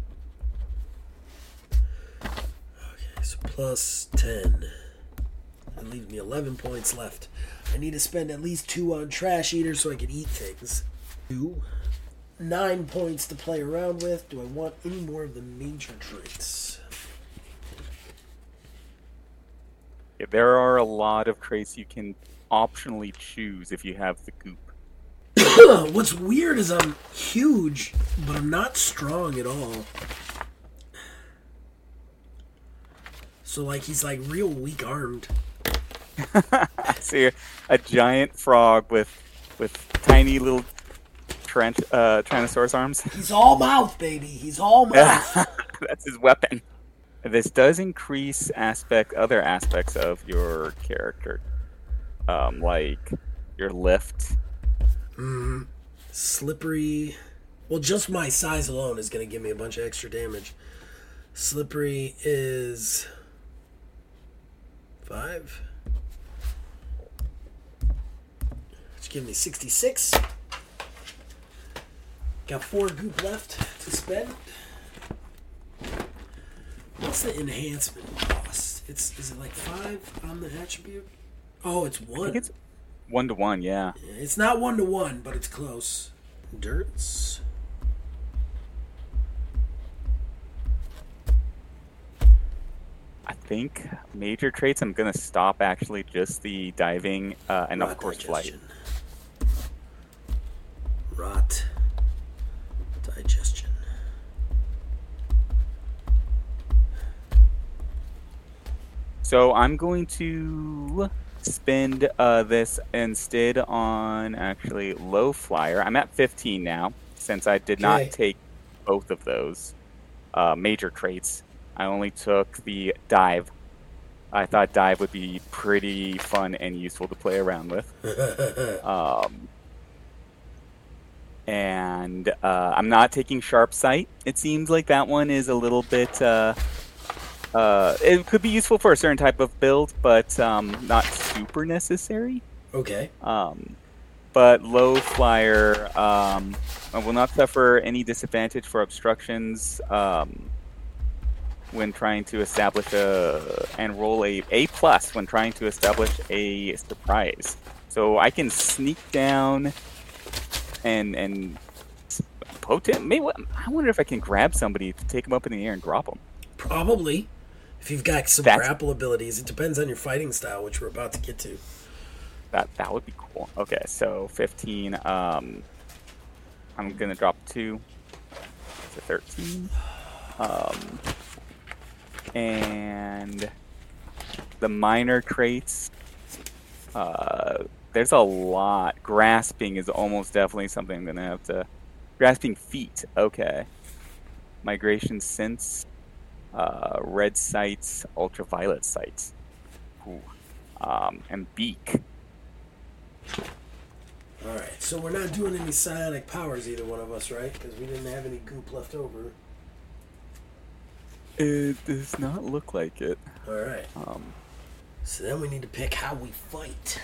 Okay, so plus ten. That leaves me eleven points left. I need to spend at least two on Trash Eater so I can eat things. Two. Nine points to play around with. Do I want any more of the major traits? Yeah, there are a lot of traits you can optionally choose if you have the goop. What's weird is I'm huge, but I'm not strong at all. So, like, he's, like, real weak-armed. So you're a giant frog with with tiny little trench, uh, Tyrannosaurus arms. He's all mouth, baby. He's all mouth. That's his weapon. This does increase aspect, other aspects of your character, um, like your lift. Mm-hmm. Slippery. Well, just my size alone is going to give me a bunch of extra damage. Slippery is five. Which gives me sixty-six. Got four goop left to spend. What's the enhancement cost? It's is it like five on the attribute? Oh, it's one. I think it's one to one, yeah. yeah. It's not one to one, but it's close. Dirts. I think major traits. I'm gonna stop actually just the diving uh, and Rot of course digestion. flight. Rot digestion. So I'm going to spend uh, this instead on actually low flyer. I'm at fifteen now since I did Okay. not take both of those uh, major traits. I only took the dive. I thought dive would be pretty fun and useful to play around with. um, and uh, I'm not taking sharp sight. It seems like that one is a little bit... Uh, Uh, it could be useful for a certain type of build, but um, not super necessary. Okay. Um, but low flyer um, will not suffer any disadvantage for obstructions um, when trying to establish a and roll a A plus when trying to establish a surprise. So I can sneak down and and potent. Maybe I wonder if I can grab somebody to take them up in the air and drop them. Probably. If you've got some That's, grapple abilities, it depends on your fighting style, which we're about to get to. That that would be cool. Okay, so fifteen. Um, I'm gonna drop two to thirteen. Um, and the minor traits. Uh, there's a lot. Grasping is almost definitely something I'm gonna have to. Grasping feet. Okay. Migration sense. Uh, red sights, ultraviolet sights, Ooh. Um, and beak. All right, so we're not doing any psionic powers, either one of us, right? Because we didn't have any goop left over. It does not look like it. All right. Um, So then we need to pick how we fight.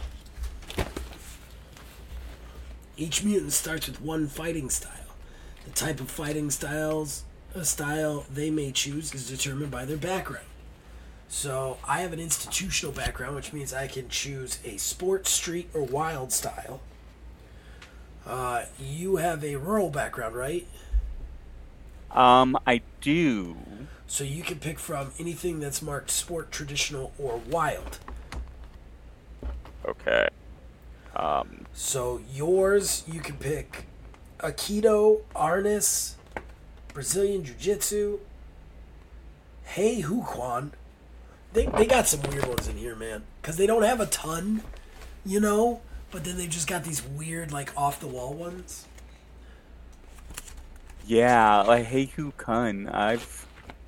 Each mutant starts with one fighting style. The type of fighting styles, a style they may choose is determined by their background. So I have an institutional background, which means I can choose a sport, street, or wild style. Uh, you have a rural background, right? um, I do. So you can pick from anything that's marked sport, traditional, or wild. Okay. Um, So yours, you can pick Aikido, Arnis, Brazilian Jiu-Jitsu, Hey Huquan. They, they got some weird ones in here, man. Because they don't have a ton, you know? But then they've just got these weird, like, off-the-wall ones. yeah, like Heihu Kun. I've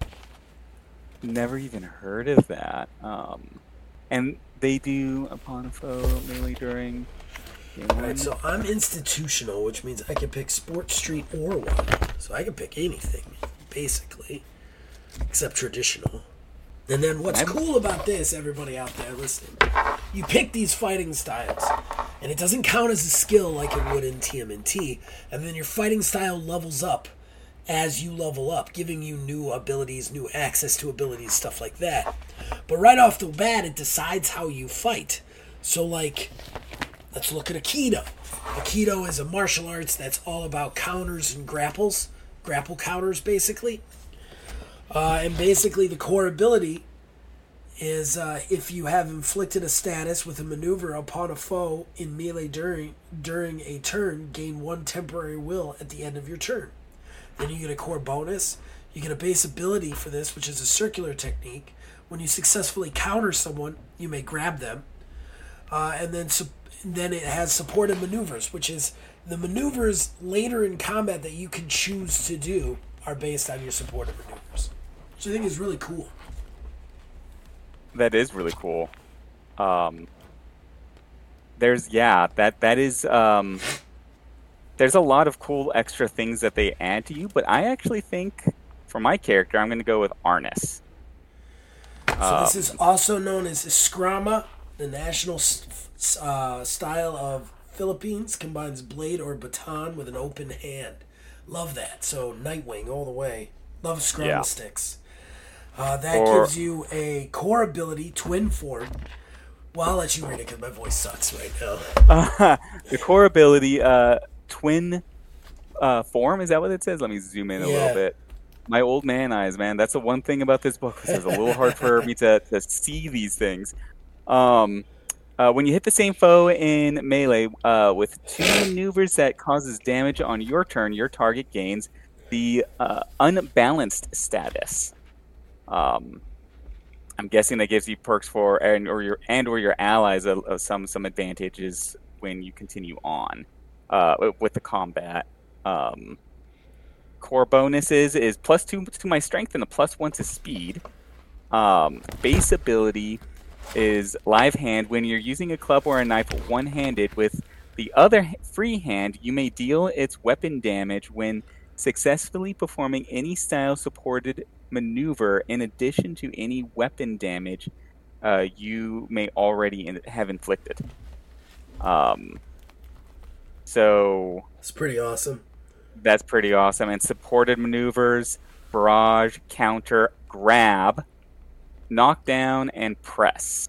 never even heard of that. Um, and they do upon a foe melee during game one. Alright, so I'm institutional, which means I can pick sport, street, or wild. So I can pick anything, basically. Except traditional. And then what's I'm- cool about this, everybody out there listening, you pick these fighting styles, and it doesn't count as a skill like it would in T M N T, and then your fighting style levels up as you level up, giving you new abilities, new access to abilities, stuff like that. But right off the bat, it decides how you fight. So, like, let's look at Aikido. Aikido is a martial arts that's all about counters and grapples, grapple counters, basically. Uh, and basically, the core ability is uh, if you have inflicted a status with a maneuver upon a foe in melee during during a turn, gain one temporary will at the end of your turn. Then you get a core bonus. You get a base ability for this, which is a circular technique. When you successfully counter someone, you may grab them. Uh, and then su- then it has supported maneuvers, which is the maneuvers later in combat that you can choose to do are based on your supported maneuvers. Which I think is really cool. That is really cool. Um, there's yeah, that that is um, there's a lot of cool extra things that they add to you, but I actually think for my character, I'm going to go with Arnis. So this is also known as Eskrama, the national s- uh, style of Philippines. Combines blade or baton with an open hand. Love that. So Nightwing all the way. Love Eskrama Yeah. sticks. Uh, that Or- gives you a core ability, Twin Form. Well, I'll let you read it because my voice sucks right now. The core ability, uh, twin uh, form, is that what it says? Let me zoom in a Yeah. little bit. My old man eyes, man. That's the one thing about this book. It's a little hard for me to, to see these things. Um, uh, when you hit the same foe in melee uh, with two maneuvers that causes damage on your turn, your target gains the uh, unbalanced status. Um, I'm guessing that gives you perks for and or your and or your allies uh, uh, some some advantages when you continue on uh, with the combat. Um, core bonuses is plus two to my strength and a plus one to speed. Um, base ability is live hand. When you're using a club or a knife one-handed with the other h- free hand, you may deal its weapon damage when successfully performing any style supported maneuver in addition to any weapon damage uh, you may already in- have inflicted. Um, so It's pretty awesome. that's pretty awesome. And supported maneuvers, barrage, counter, grab, knockdown, and press.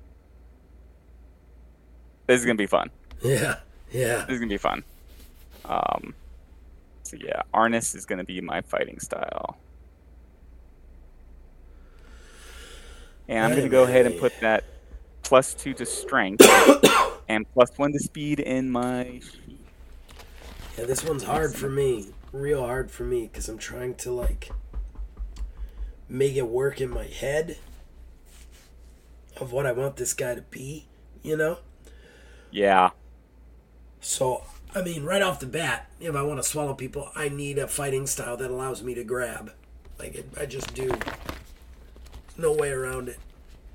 This is going to be fun. Yeah, yeah. This is going to be fun. Um, so yeah, Arnis is going to be my fighting style. And I'm going to go ahead and put that plus two to strength and plus one to speed in my sheet. Yeah, this one's hard for me. Real hard for me because I'm trying to, like, make it work in my head of what I want this guy to be, you know? Yeah. So, I mean, right off the bat, if I want to swallow people, I need a fighting style that allows me to grab. Like, it, I just do. There's no way around it.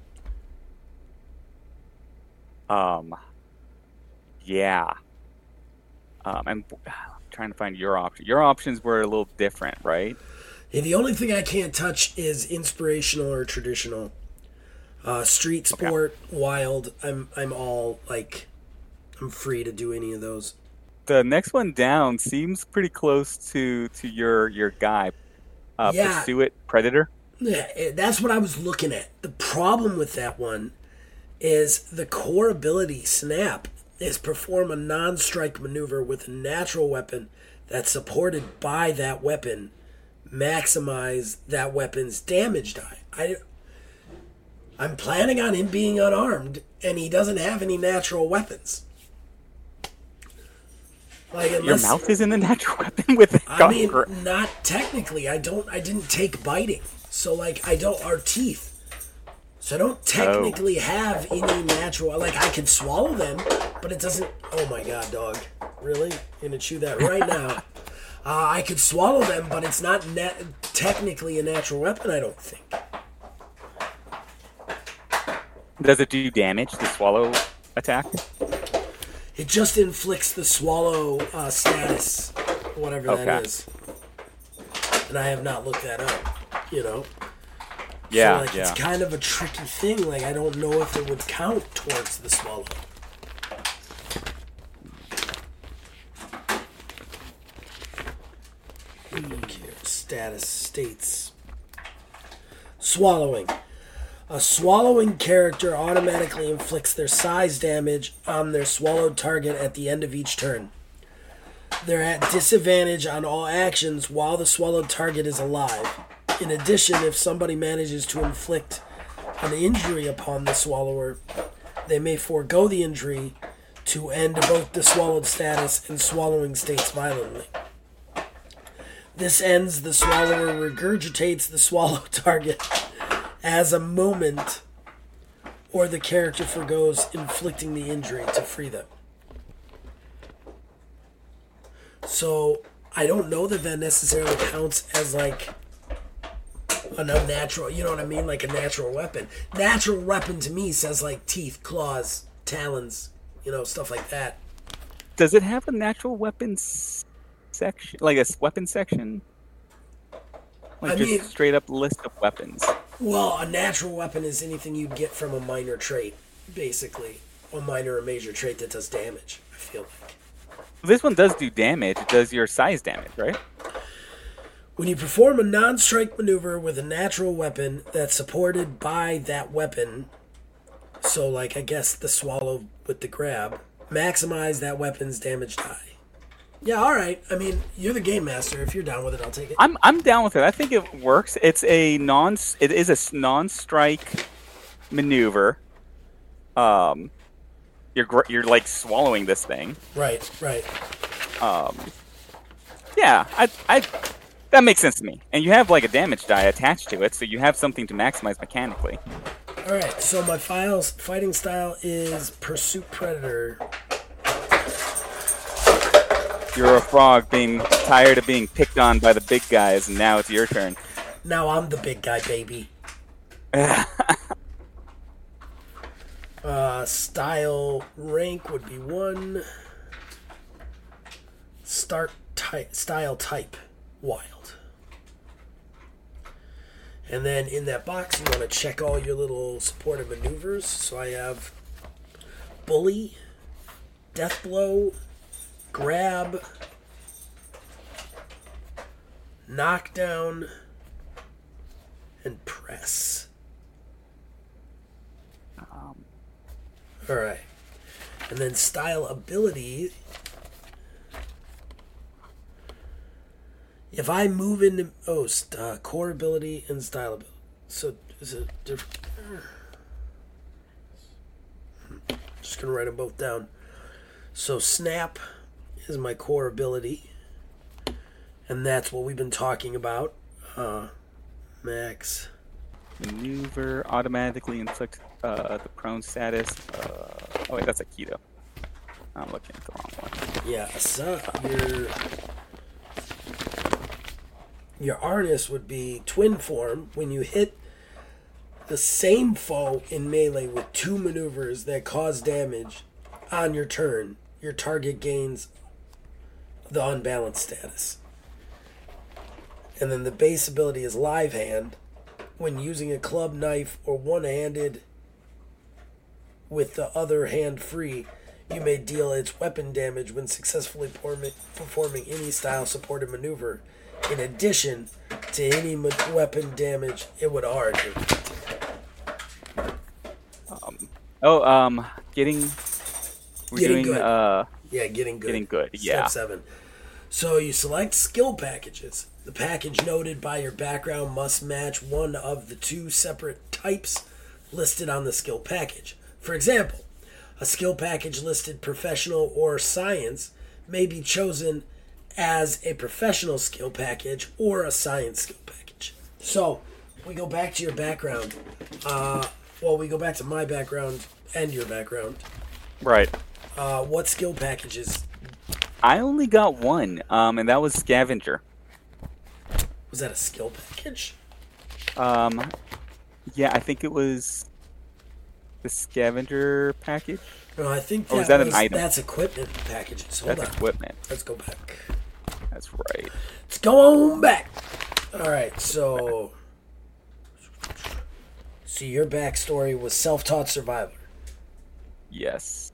Um, yeah. Um, I'm, I'm trying to find your option. Your options were a little different, right? Yeah, the only thing I can't touch is inspirational or traditional. Uh, street sport, okay. Wild. I'm I'm all like, I'm free to do any of those. The next one down seems pretty close to to your your guy. Uh, yeah, Pursuit Predator. Yeah, that's what I was looking at. The problem with that one is the core ability Snap is perform a non-strike maneuver with a natural weapon that's supported by that weapon. Maximize that weapon's damage die. I, I'm planning on him being unarmed, and he doesn't have any natural weapons. Like unless, your mouth is in the natural weapon with it. I mean, not technically. I don't. I didn't take biting, so like I don't. Our teeth. So I don't technically oh. have any natural. Like I can swallow them, but it doesn't. Oh my god, dog! Really? You're gonna chew that right now? Uh, I could swallow them, but it's not na- technically a natural weapon, I don't think. Does it do damage, the swallow attack? It just inflicts the swallow uh, status, whatever okay. that is. And I have not looked that up, you know? Yeah, so, like, yeah. It's kind of a tricky thing. Like, I don't know if it would count towards the swallow. Status states swallowing. A swallowing character automatically inflicts their size damage on their swallowed target at the end of each turn. They're at disadvantage on all actions while the swallowed target is alive. In addition, if somebody manages to inflict an injury upon the swallower, they may forego the injury to end both the swallowed status and swallowing states violently. This ends the swallower regurgitates the swallow target as a moment, or the character forgoes inflicting the injury to free them. So, I don't know that that necessarily counts as like an unnatural, you know what I mean? Like a natural weapon. Natural weapon to me says like teeth, claws, talons, you know, stuff like that. Does it have a natural weapons section, like a weapon section? Like I just mean, straight up list of weapons. Well, a natural weapon is anything you'd get from a minor trait, basically. A minor or major trait that does damage, I feel like. This one does do damage. It does your size damage, right? When you perform a non-strike maneuver with a natural weapon that's supported by that weapon, so like I guess the swallow with the grab, maximize that weapon's damage die. Yeah, all right. I mean, you're the game master. If you're down with it, I'll take it. I'm I'm down with it. I think it works. It's a non. It is a non-strike maneuver. Um, you're you're like swallowing this thing. Right. Right. Um. Yeah, I I that makes sense to me. And you have like a damage die attached to it, so you have something to maximize mechanically. All right. So my files fighting style is Pursuit Predator. You're a frog being tired of being picked on by the big guys, and now it's your turn. Now I'm the big guy, baby. uh, style rank would be one. Start type, style type, wild. And then in that box, you want to check all your little supportive maneuvers. So I have bully, death blow, grab, knockdown, and press. Um, All right. And then style ability. If I move into... Oh, uh, core ability and style ability. So, is it different? Just going to write them both down. So, snap is my core ability, and that's what we've been talking about. Uh, max maneuver automatically inflict uh, the prone status. Uh, oh wait, that's a keto. I'm looking at the wrong one. Yeah, so your your harness would be twin form. When you hit the same foe in melee with two maneuvers that cause damage on your turn, your target gains the unbalanced status. And then the base ability is Live Hand. When using a club, knife, or one-handed with the other hand free, you may deal its weapon damage when successfully performing any style supported maneuver, in addition to any weapon damage it would already. Um, oh, um, getting. We're getting doing. Good. Uh, yeah, getting good. Getting good. Yeah. Step seven. So you select skill packages. The package noted by your background must match one of the two separate types listed on the skill package. For example, a skill package listed professional or science may be chosen as a professional skill package or a science skill package. So, we go back to your background. Uh, well, we go back to my background and your background. Right. Uh, what skill packages? I only got one, um, and that was Scavenger. Was that a skill package? Um, yeah, I think it was the Scavenger package. No, I think that, or was that was, an item? That's equipment packages. Hold That's on. equipment. Let's go back. That's right. Let's go on back. All right, so... So your backstory was self-taught survivor. Yes.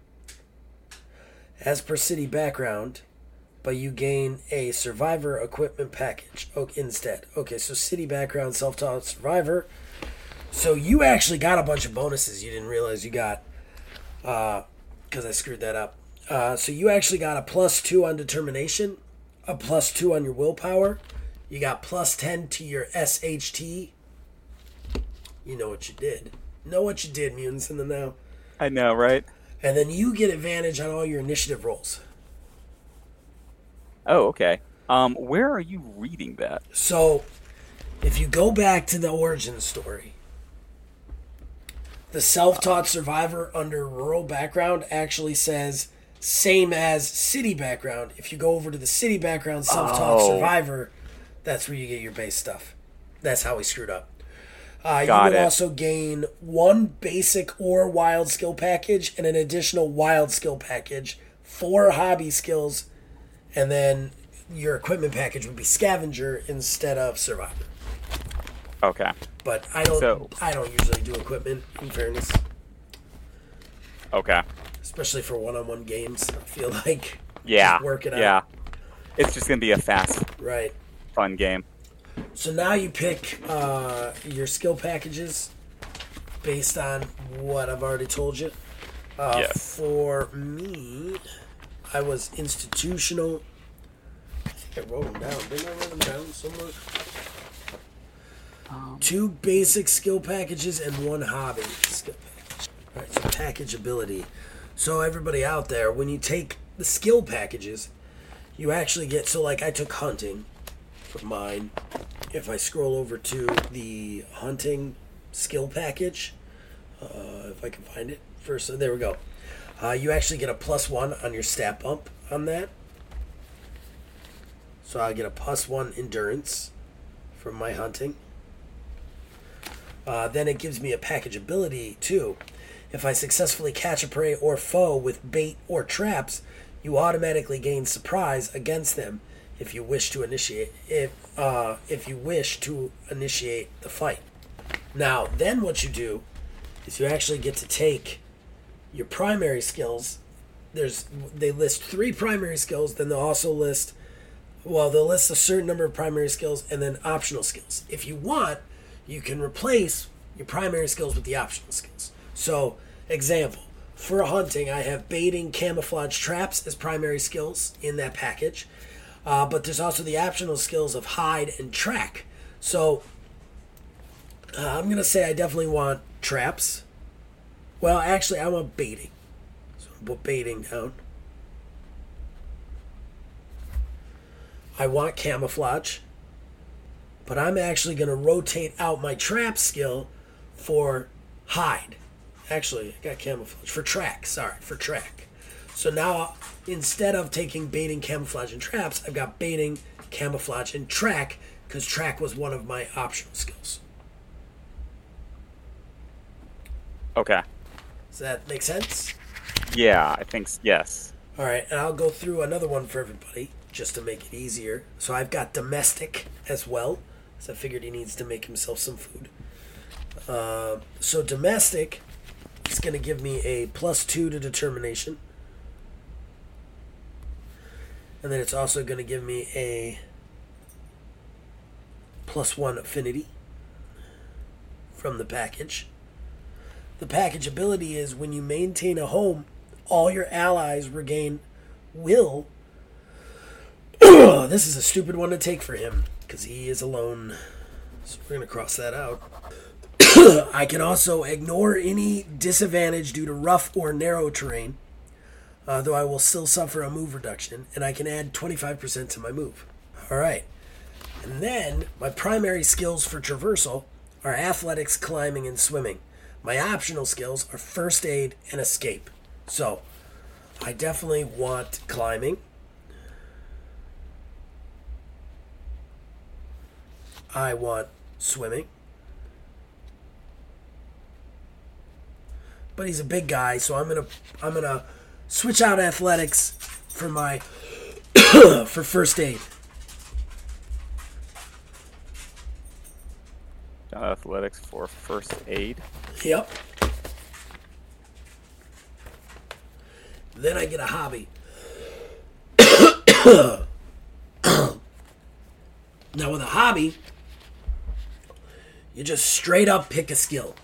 As per city background, but you gain a survivor equipment package okay, instead. Okay, so city background, self-taught survivor. So you actually got a bunch of bonuses you didn't realize you got, because uh, I screwed that up. Uh, so you actually got a plus two on determination, a plus two on your willpower. You got plus ten to your S H T. You know what you did. Know what you did, mutants in the know. I know, right? And then you get advantage on all your initiative rolls. Oh, okay. Um, where are you reading that? So, if you go back to the origin story, the self-taught survivor under rural background actually says same as city background. If you go over to the city background self-taught Oh. survivor, that's where you get your base stuff. That's how we screwed up. Uh, you Got would it. also gain one basic or wild skill package and an additional wild skill package, four hobby skills, and then your equipment package would be scavenger instead of survivor. Okay. But I don't So- I don't usually do equipment, in fairness. Okay. Especially for one-on-one games. I feel like Yeah. just work it out. Yeah. It's just gonna be a fast, Right. fun game. So now you pick uh, your skill packages based on what I've already told you. Uh, Yes. For me, I was institutional. I think I wrote them down. Didn't I write them down somewhere? Um, Two basic skill packages and one hobby skill package. All right, so package ability. So everybody out there, when you take the skill packages, you actually get, so like I took hunting for mine. If I scroll over to the hunting skill package, uh, if I can find it first, so there we go. Uh, you actually get a plus one on your stat bump on that. So I get a plus one endurance from my hunting. Uh, then it gives me a package ability too. If I successfully catch a prey or foe with bait or traps, you automatically gain surprise against them if you wish to initiate if uh, if you wish to initiate the fight. Now, then what you do is you actually get to take your primary skills. There's they list three primary skills, then they'll also list well, they'll list a certain number of primary skills and then optional skills. If you want, you can replace your primary skills with the optional skills. So, example, for hunting, I have baiting, camouflage, traps as primary skills in that package. Uh, but there's also the optional skills of hide and track. So, uh, I'm going to say I definitely want traps. Well, actually, I want baiting. So, I'll put baiting down. I want camouflage. But I'm actually going to rotate out my trap skill for hide. Actually, I got camouflage. For track, sorry, for track. So now, instead of taking baiting, camouflage, and traps, I've got baiting, camouflage, and track, because track was one of my optional skills. Okay. Does that make sense? Yeah, I think s- yes. All right, and I'll go through another one for everybody just to make it easier. So I've got domestic as well, so I figured he needs to make himself some food. Uh, so domestic is going to give me a plus two to determination. And then it's also going to give me a plus one affinity from the package. The package ability is when you maintain a home, all your allies regain will. This is a stupid one to take for him because he is alone. So we're going to cross that out. I can also ignore any disadvantage due to rough or narrow terrain, uh, though I will still suffer a move reduction, and I can add twenty-five percent to my move. All right. And then my primary skills for traversal are athletics, climbing, and swimming. My optional skills are first aid and escape. So, I definitely want climbing. I want swimming. But he's a big guy, so I'm gonna I'm gonna switch out athletics for my for first aid. Athletics for first aid. Yep. Then I get a hobby. Now with a hobby, you just straight up pick a skill.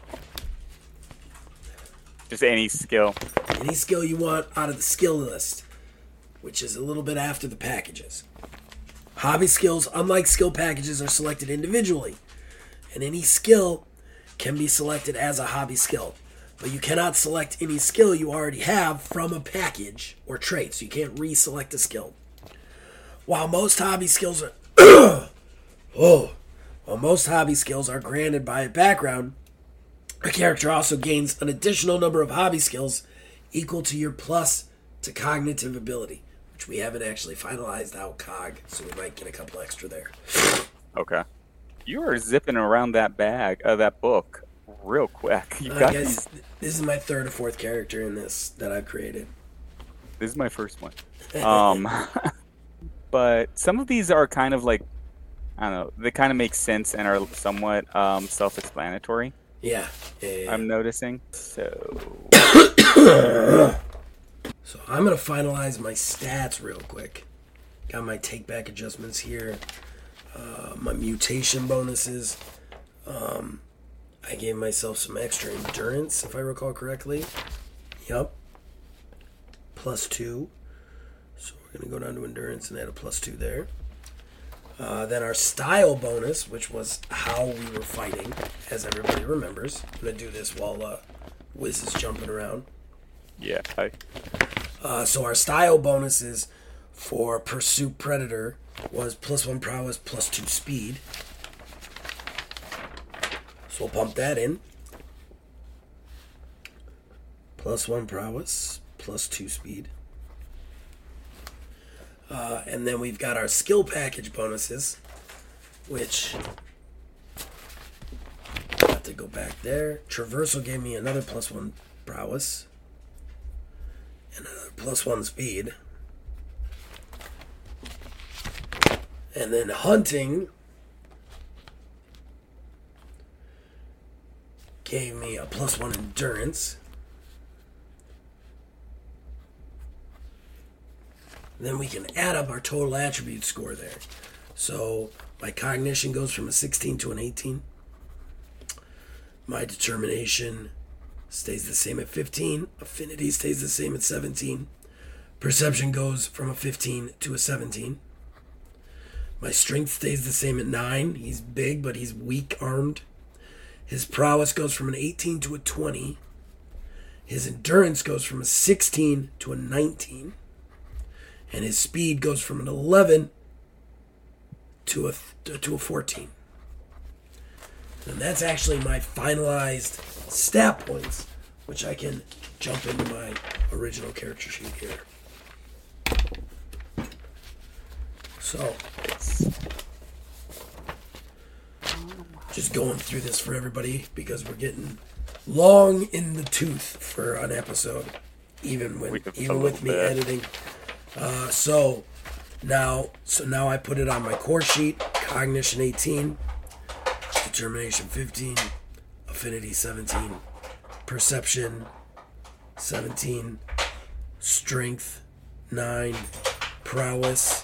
Just any skill. Any skill you want out of the skill list, which is a little bit after the packages. Hobby skills, unlike skill packages, are selected individually, and any skill can be selected as a hobby skill. But you cannot select any skill you already have from a package or trait, so you can't reselect a skill. While most hobby skills are oh, while most hobby skills are granted by a background, a character also gains an additional number of hobby skills equal to your plus to cognitive ability, which we haven't actually finalized out cog, so we might get a couple extra there. Okay. You are zipping around that bag, uh, that book, real quick. You I got guess these. this is my third or fourth character in this that I've created. This is my first one. Um, but some of these are kind of like, I don't know, they kind of make sense and are somewhat um, self-explanatory. Yeah, yeah, yeah. I'm noticing. So, so I'm gonna finalize my stats real quick. Got my take back adjustments here. Uh, my mutation bonuses. Um, I gave myself some extra endurance, if I recall correctly. Yep. Plus two. So we're going to go down to endurance and add a plus two there. Uh, then our style bonus, which was how we were fighting, as everybody remembers. I'm going to do this while uh, Wiz is jumping around. yeah. I, Uh, so our style bonuses for Pursuit Predator was plus one prowess, plus two speed. So we'll pump that in. Plus one prowess, plus two speed. Uh, and then we've got our skill package bonuses, which have to go back there. Traversal gave me another plus one prowess and another plus one speed. And then hunting gave me a plus one endurance. Then we can add up our total attribute score there. So my cognition goes from a sixteen to an eighteen. My determination stays the same at fifteen. Affinity stays the same at seventeen. Perception goes from a fifteen to a seventeen. My strength stays the same at nine. He's big, but he's weak armed. His prowess goes from an eighteen to a twenty. His endurance goes from a sixteen to a nineteen. And his speed goes from an eleven to a to a fourteen. And that's actually my finalized stat points, which I can jump into my original character sheet here. So, just going through this for everybody because we're getting long in the tooth for an episode, even when We- a even with me little bit. editing. Uh, so now, so now I put it on my core sheet. Cognition eighteen, determination fifteen, affinity seventeen, perception seventeen, strength nine, prowess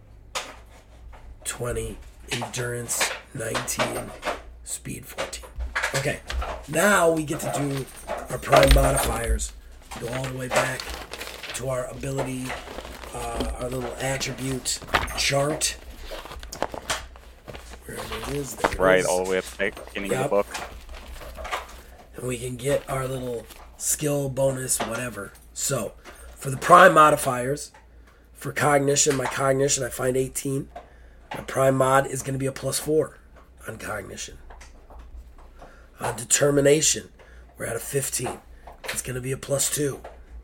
twenty, endurance nineteen, speed fourteen. Okay, now we get to do our prime modifiers. Go all the way back to our ability, uh, our little attribute chart. Where it is, there it Right, is. all the way up to the beginning Yep. of the book. And we can get our little skill bonus, whatever. So, for the prime modifiers, for cognition, my cognition, I find eighteen. My prime mod is going to be a plus four on cognition. On determination, we're at a fifteen. It's going to be a plus two.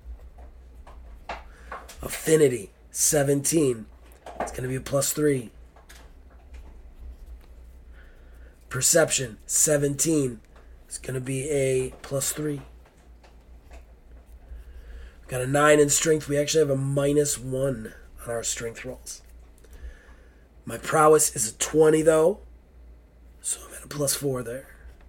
Affinity, seventeen. It's going to be a plus three. Perception, seventeen. It's going to be a plus three. We've got a nine in strength. We actually have a minus one on our strength rolls. My prowess is a twenty, though. So I'm at a plus four there.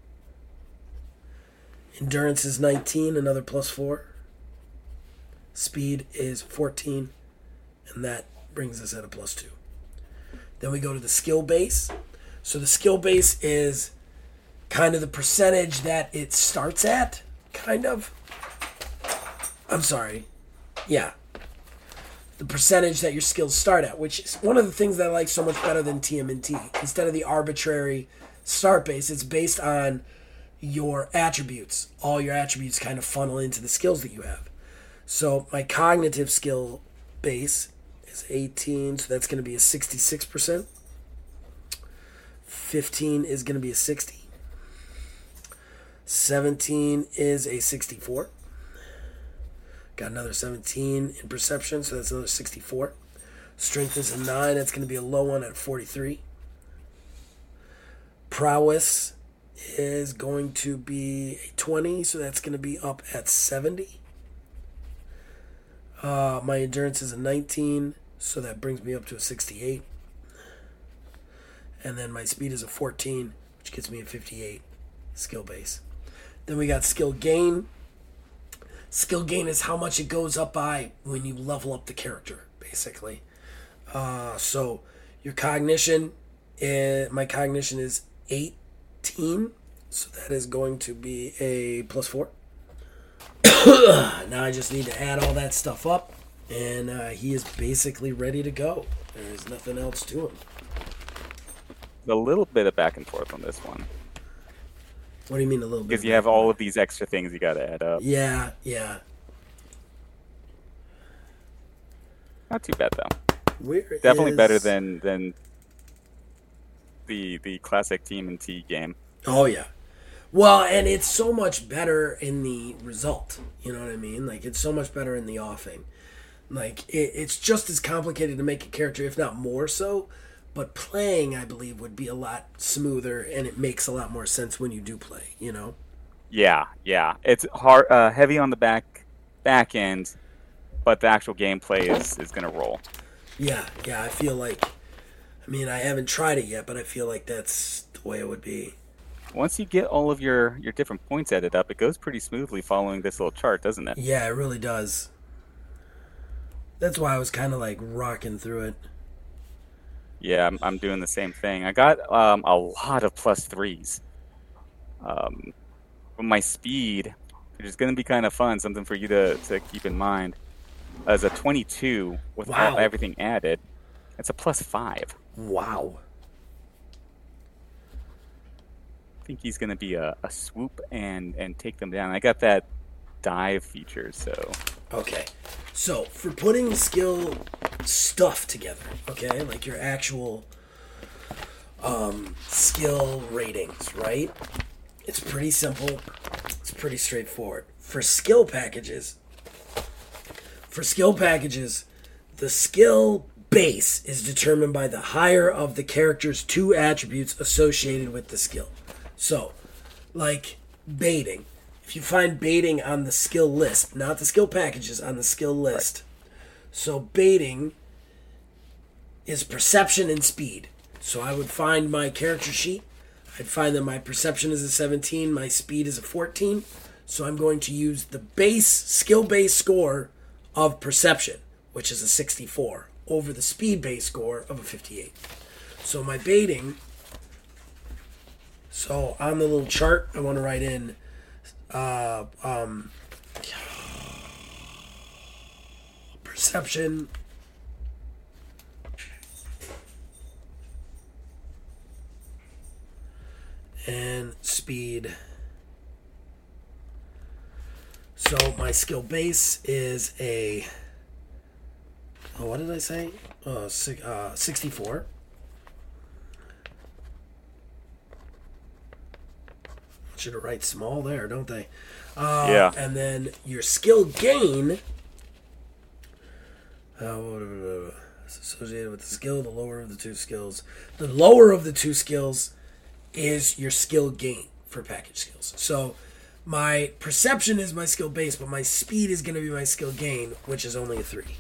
Endurance is nineteen, another plus four. Speed is fourteen, and that brings us at a plus two. Then we go to the skill base. So the skill base is kind of the percentage that it starts at, kind of. I'm sorry. Yeah. The percentage that your skills start at, which is one of the things that I like so much better than T M N T. Instead of the arbitrary start base, it's based on your attributes. All your attributes kind of funnel into the skills that you have. So my cognitive skill base is eighteen, so that's going to be a sixty-six percent. fifteen is going to be a sixty. seventeen is a sixty-four. Got another seventeen in perception, so that's another sixty-four. Strength is a nine, that's going to be a low one at forty-three. Prowess is going to be a twenty, so that's going to be up at seventy. Uh, my endurance is a nineteen, so that brings me up to a sixty-eight. And then my speed is a fourteen, which gets me a fifty-eight skill base. Then we got skill gain. Skill gain is how much it goes up by when you level up the character, basically. Uh, so your cognition, is, my cognition is eighteen, so that is going to be a plus four. Now I just need to add all that stuff up, and uh, he is basically ready to go. There is nothing else to him. A little bit of back and forth on this one. What do you mean a little bit? Because you have all of these extra things you got to add up. Yeah, yeah. Not too bad though. Where Definitely is... better than than the the classic T M N T game. Oh yeah. Well, and it's so much better in the result. You know what I mean? Like, it's so much better in the offing. Like, it, it's just as complicated to make a character, if not more so. But playing, I believe, would be a lot smoother, and it makes a lot more sense when you do play, you know? Yeah, yeah. It's hard, uh, heavy on the back back end, but the actual gameplay is, is going to roll. Yeah, yeah, I feel like... I mean, I haven't tried it yet, but I feel like that's the way it would be. Once you get all of your, your different points added up, it goes pretty smoothly following this little chart, doesn't it? Yeah, it really does. That's why I was kind of, like, rocking through it. Yeah, I'm, I'm doing the same thing. I got um, a lot of plus threes. Um, but my speed, which is going to be kind of fun, something for you to, to keep in mind, as a twenty-two with Wow. all, everything added. It's a plus five. Wow. I think he's going to be a, a swoop and, and take them down. I got that dive feature, so... Okay. So, for putting skill stuff together, okay, like your actual um, skill ratings, right? It's pretty simple. It's pretty straightforward. For skill packages, for skill packages, the skill base is determined by the higher of the character's two attributes associated with the skill. So, like baiting. If you find baiting on the skill list, not the skill packages, on the skill list, So baiting is perception and speed. So I would find my character sheet. I'd find that my perception is a seventeen, my speed is a fourteen. So I'm going to use the base, skill-based score of perception, which is a sixty-four, over the speed-based score of a fifty-eight. So my baiting, so on the little chart, I want to write in uh, um, perception, and speed. So my skill base is a, oh, what did I say? Uh, six, uh, sixty-four. Should have write small there, don't they? Uh, yeah. And then your skill gain, uh, associated with the skill, the lower of the two skills. The lower of the two skills is your skill gain for package skills. So my perception is my skill base, but my speed is going to be my skill gain, which is only a three.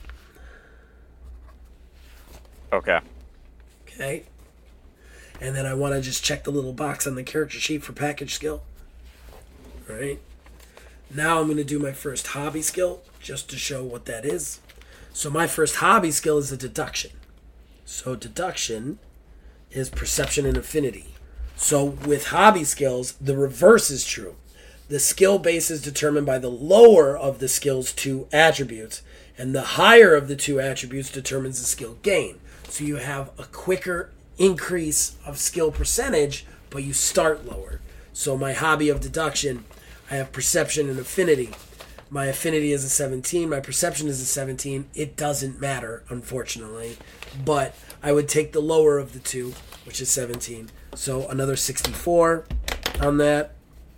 Okay. Okay. And then I want to just check the little box on the character sheet for package skill. All right. Now I'm going to do my first hobby skill just to show what that is. So my first hobby skill is a deduction. So deduction is perception and affinity. So with hobby skills, the reverse is true. The skill base is determined by the lower of the skill's two attributes, and the higher of the two attributes determines the skill gain. So you have a quicker increase of skill percentage, but you start lower. So my hobby of deduction, I have perception and affinity. My affinity is a seventeen, my perception is a seventeen. It doesn't matter, unfortunately, but I would take the lower of the two, which is seventeen. So another sixty-four on that.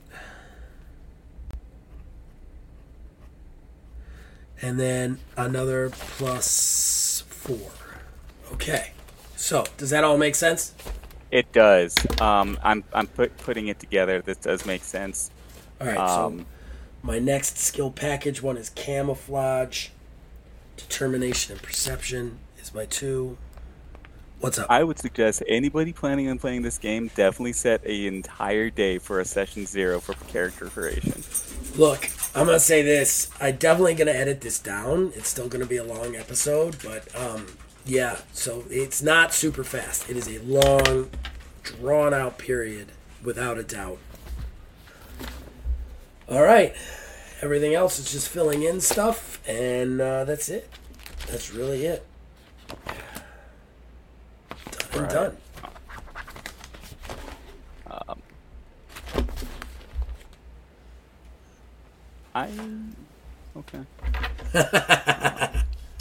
And then another plus four. Okay. So, does that all make sense? It does. Um, I'm I'm put, putting it together. This does make sense. All right. Um, so, my next skill package one is camouflage. Determination and perception is my two. What's up? I would suggest anybody planning on playing this game definitely set an entire day for a session zero for character creation. Look, I'm going to say this. I'm definitely going to edit this down. It's still going to be a long episode, but um, yeah, so it's not super fast. It is a long, drawn-out period, without a doubt. All right. Everything else is just filling in stuff, and uh, that's it. That's really it. Done and Right. done. Um, I okay.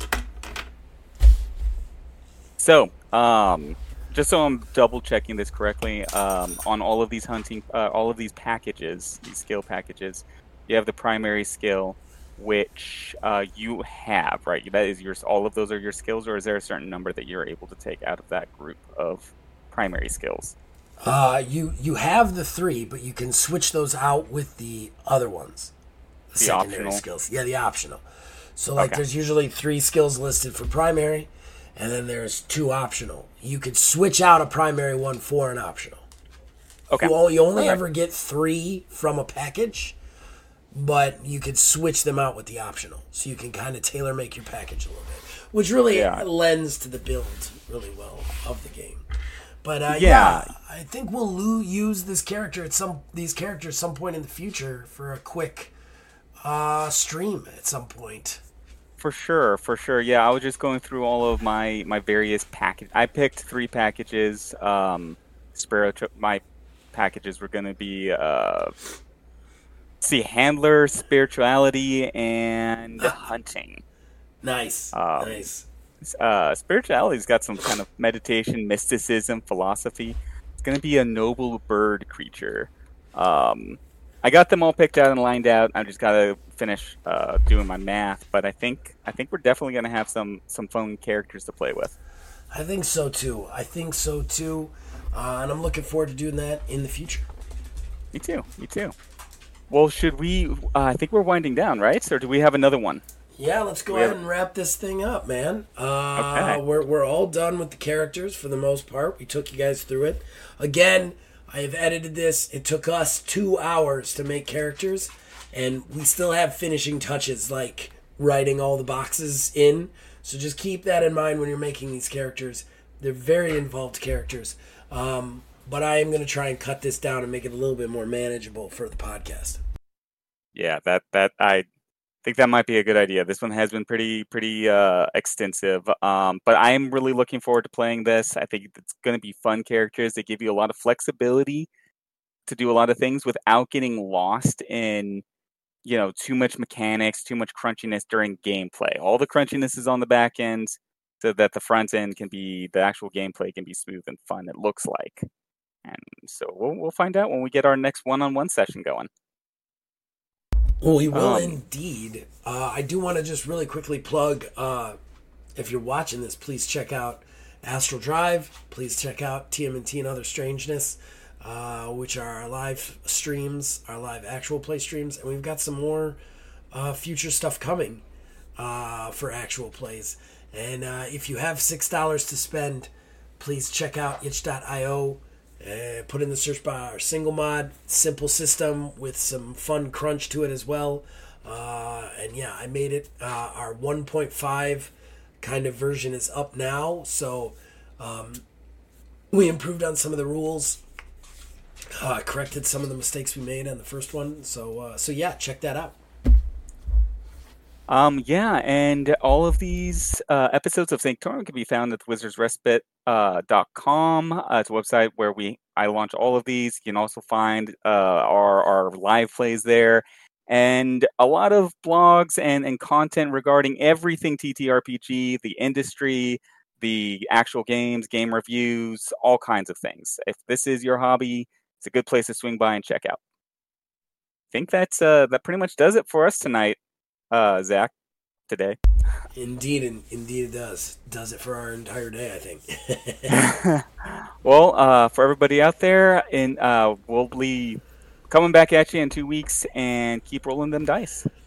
So, um, just so I'm double checking this correctly, um, on all of these hunting, uh, all of these packages, these skill packages, you have the primary skill, which uh, you have, right? That is yours. All of those are your skills, or is there a certain number that you're able to take out of that group of primary skills? Uh, you you have the three, but you can switch those out with the other ones. The, The secondary optional? skills. Yeah, the optional. So, like, Okay. there's usually three skills listed for primary, and then there's two optional. You could switch out a primary one for an optional. Okay. You only, you only All right. ever get three from a package, but you could switch them out with the optional. So you can kind of tailor make your package a little bit, which really Yeah. lends to the build really well of the game. But uh, Yeah. yeah, I think we'll lo- use this character at some these characters some point in the future for a quick uh, stream at some point. For sure, for sure. Yeah, I was just going through all of my my various package. I picked three packages. Um, spiritual. My packages were going to be uh, see handler, spirituality, and hunting. Nice, Um, nice. Uh, spirituality's got some kind of meditation, mysticism, philosophy. It's going to be a noble bird creature. Um, I got them all picked out and lined out. I just got to finish uh, doing my math, but I think I think we're definitely going to have some some fun characters to play with. I think so too. I think so too, uh, and I'm looking forward to doing that in the future. Me too. Me too. Well, should we? Uh, I think we're winding down, right? Or do we have another one? Yeah, let's go We ahead have and wrap this thing up, man. Uh, okay. we're, we're all done with the characters for the most part. We took you guys through it. Again, I have edited this. It took us two hours to make characters, and we still have finishing touches like writing all the boxes in. So just keep that in mind when you're making these characters. They're very involved characters. Um, but I am going to try and cut this down and make it a little bit more manageable for the podcast. Yeah, that that I think that might be a good idea. This one has been pretty pretty uh, extensive, um, but I am really looking forward to playing this. I think it's going to be fun characters. They give you a lot of flexibility to do a lot of things without getting lost in you know too much mechanics, too much crunchiness during gameplay. All the crunchiness is on the back end, so that the front end can be the actual gameplay can be smooth and fun. It looks like, and so we'll we'll find out when we get our next one-on-one session going. We will Um, indeed. Uh, I do want to just really quickly plug. Uh, if you're watching this, please check out Astral Drive. Please check out T M N T and Other Strangeness, uh, which are our live streams, our live actual play streams, and we've got some more uh, future stuff coming uh, for actual plays. And uh, if you have six dollars to spend, please check out itch dot io. Uh, put in the search bar single mod, simple system with some fun crunch to it as well. Uh, and yeah, I made it. Uh, our one point five kind of version is up now, so um, we improved on some of the rules, uh, corrected some of the mistakes we made on the first one. So uh, so yeah, check that out. Um, yeah, and all of these uh, episodes of Sanctorum can be found at wizards respite dot com. Uh, it's a website where we I launch all of these. You can also find uh, our our live plays there, and a lot of blogs and, and content regarding everything T T R P G, the industry, the actual games, game reviews, all kinds of things. If this is your hobby, it's a good place to swing by and check out. I think that's uh, that pretty much does it for us tonight, uh, Zach. Today. Indeed, and indeed it does. Does it for our entire day, I think. Well, uh, for everybody out there, and uh, we'll be coming back at you in two weeks and keep rolling them dice.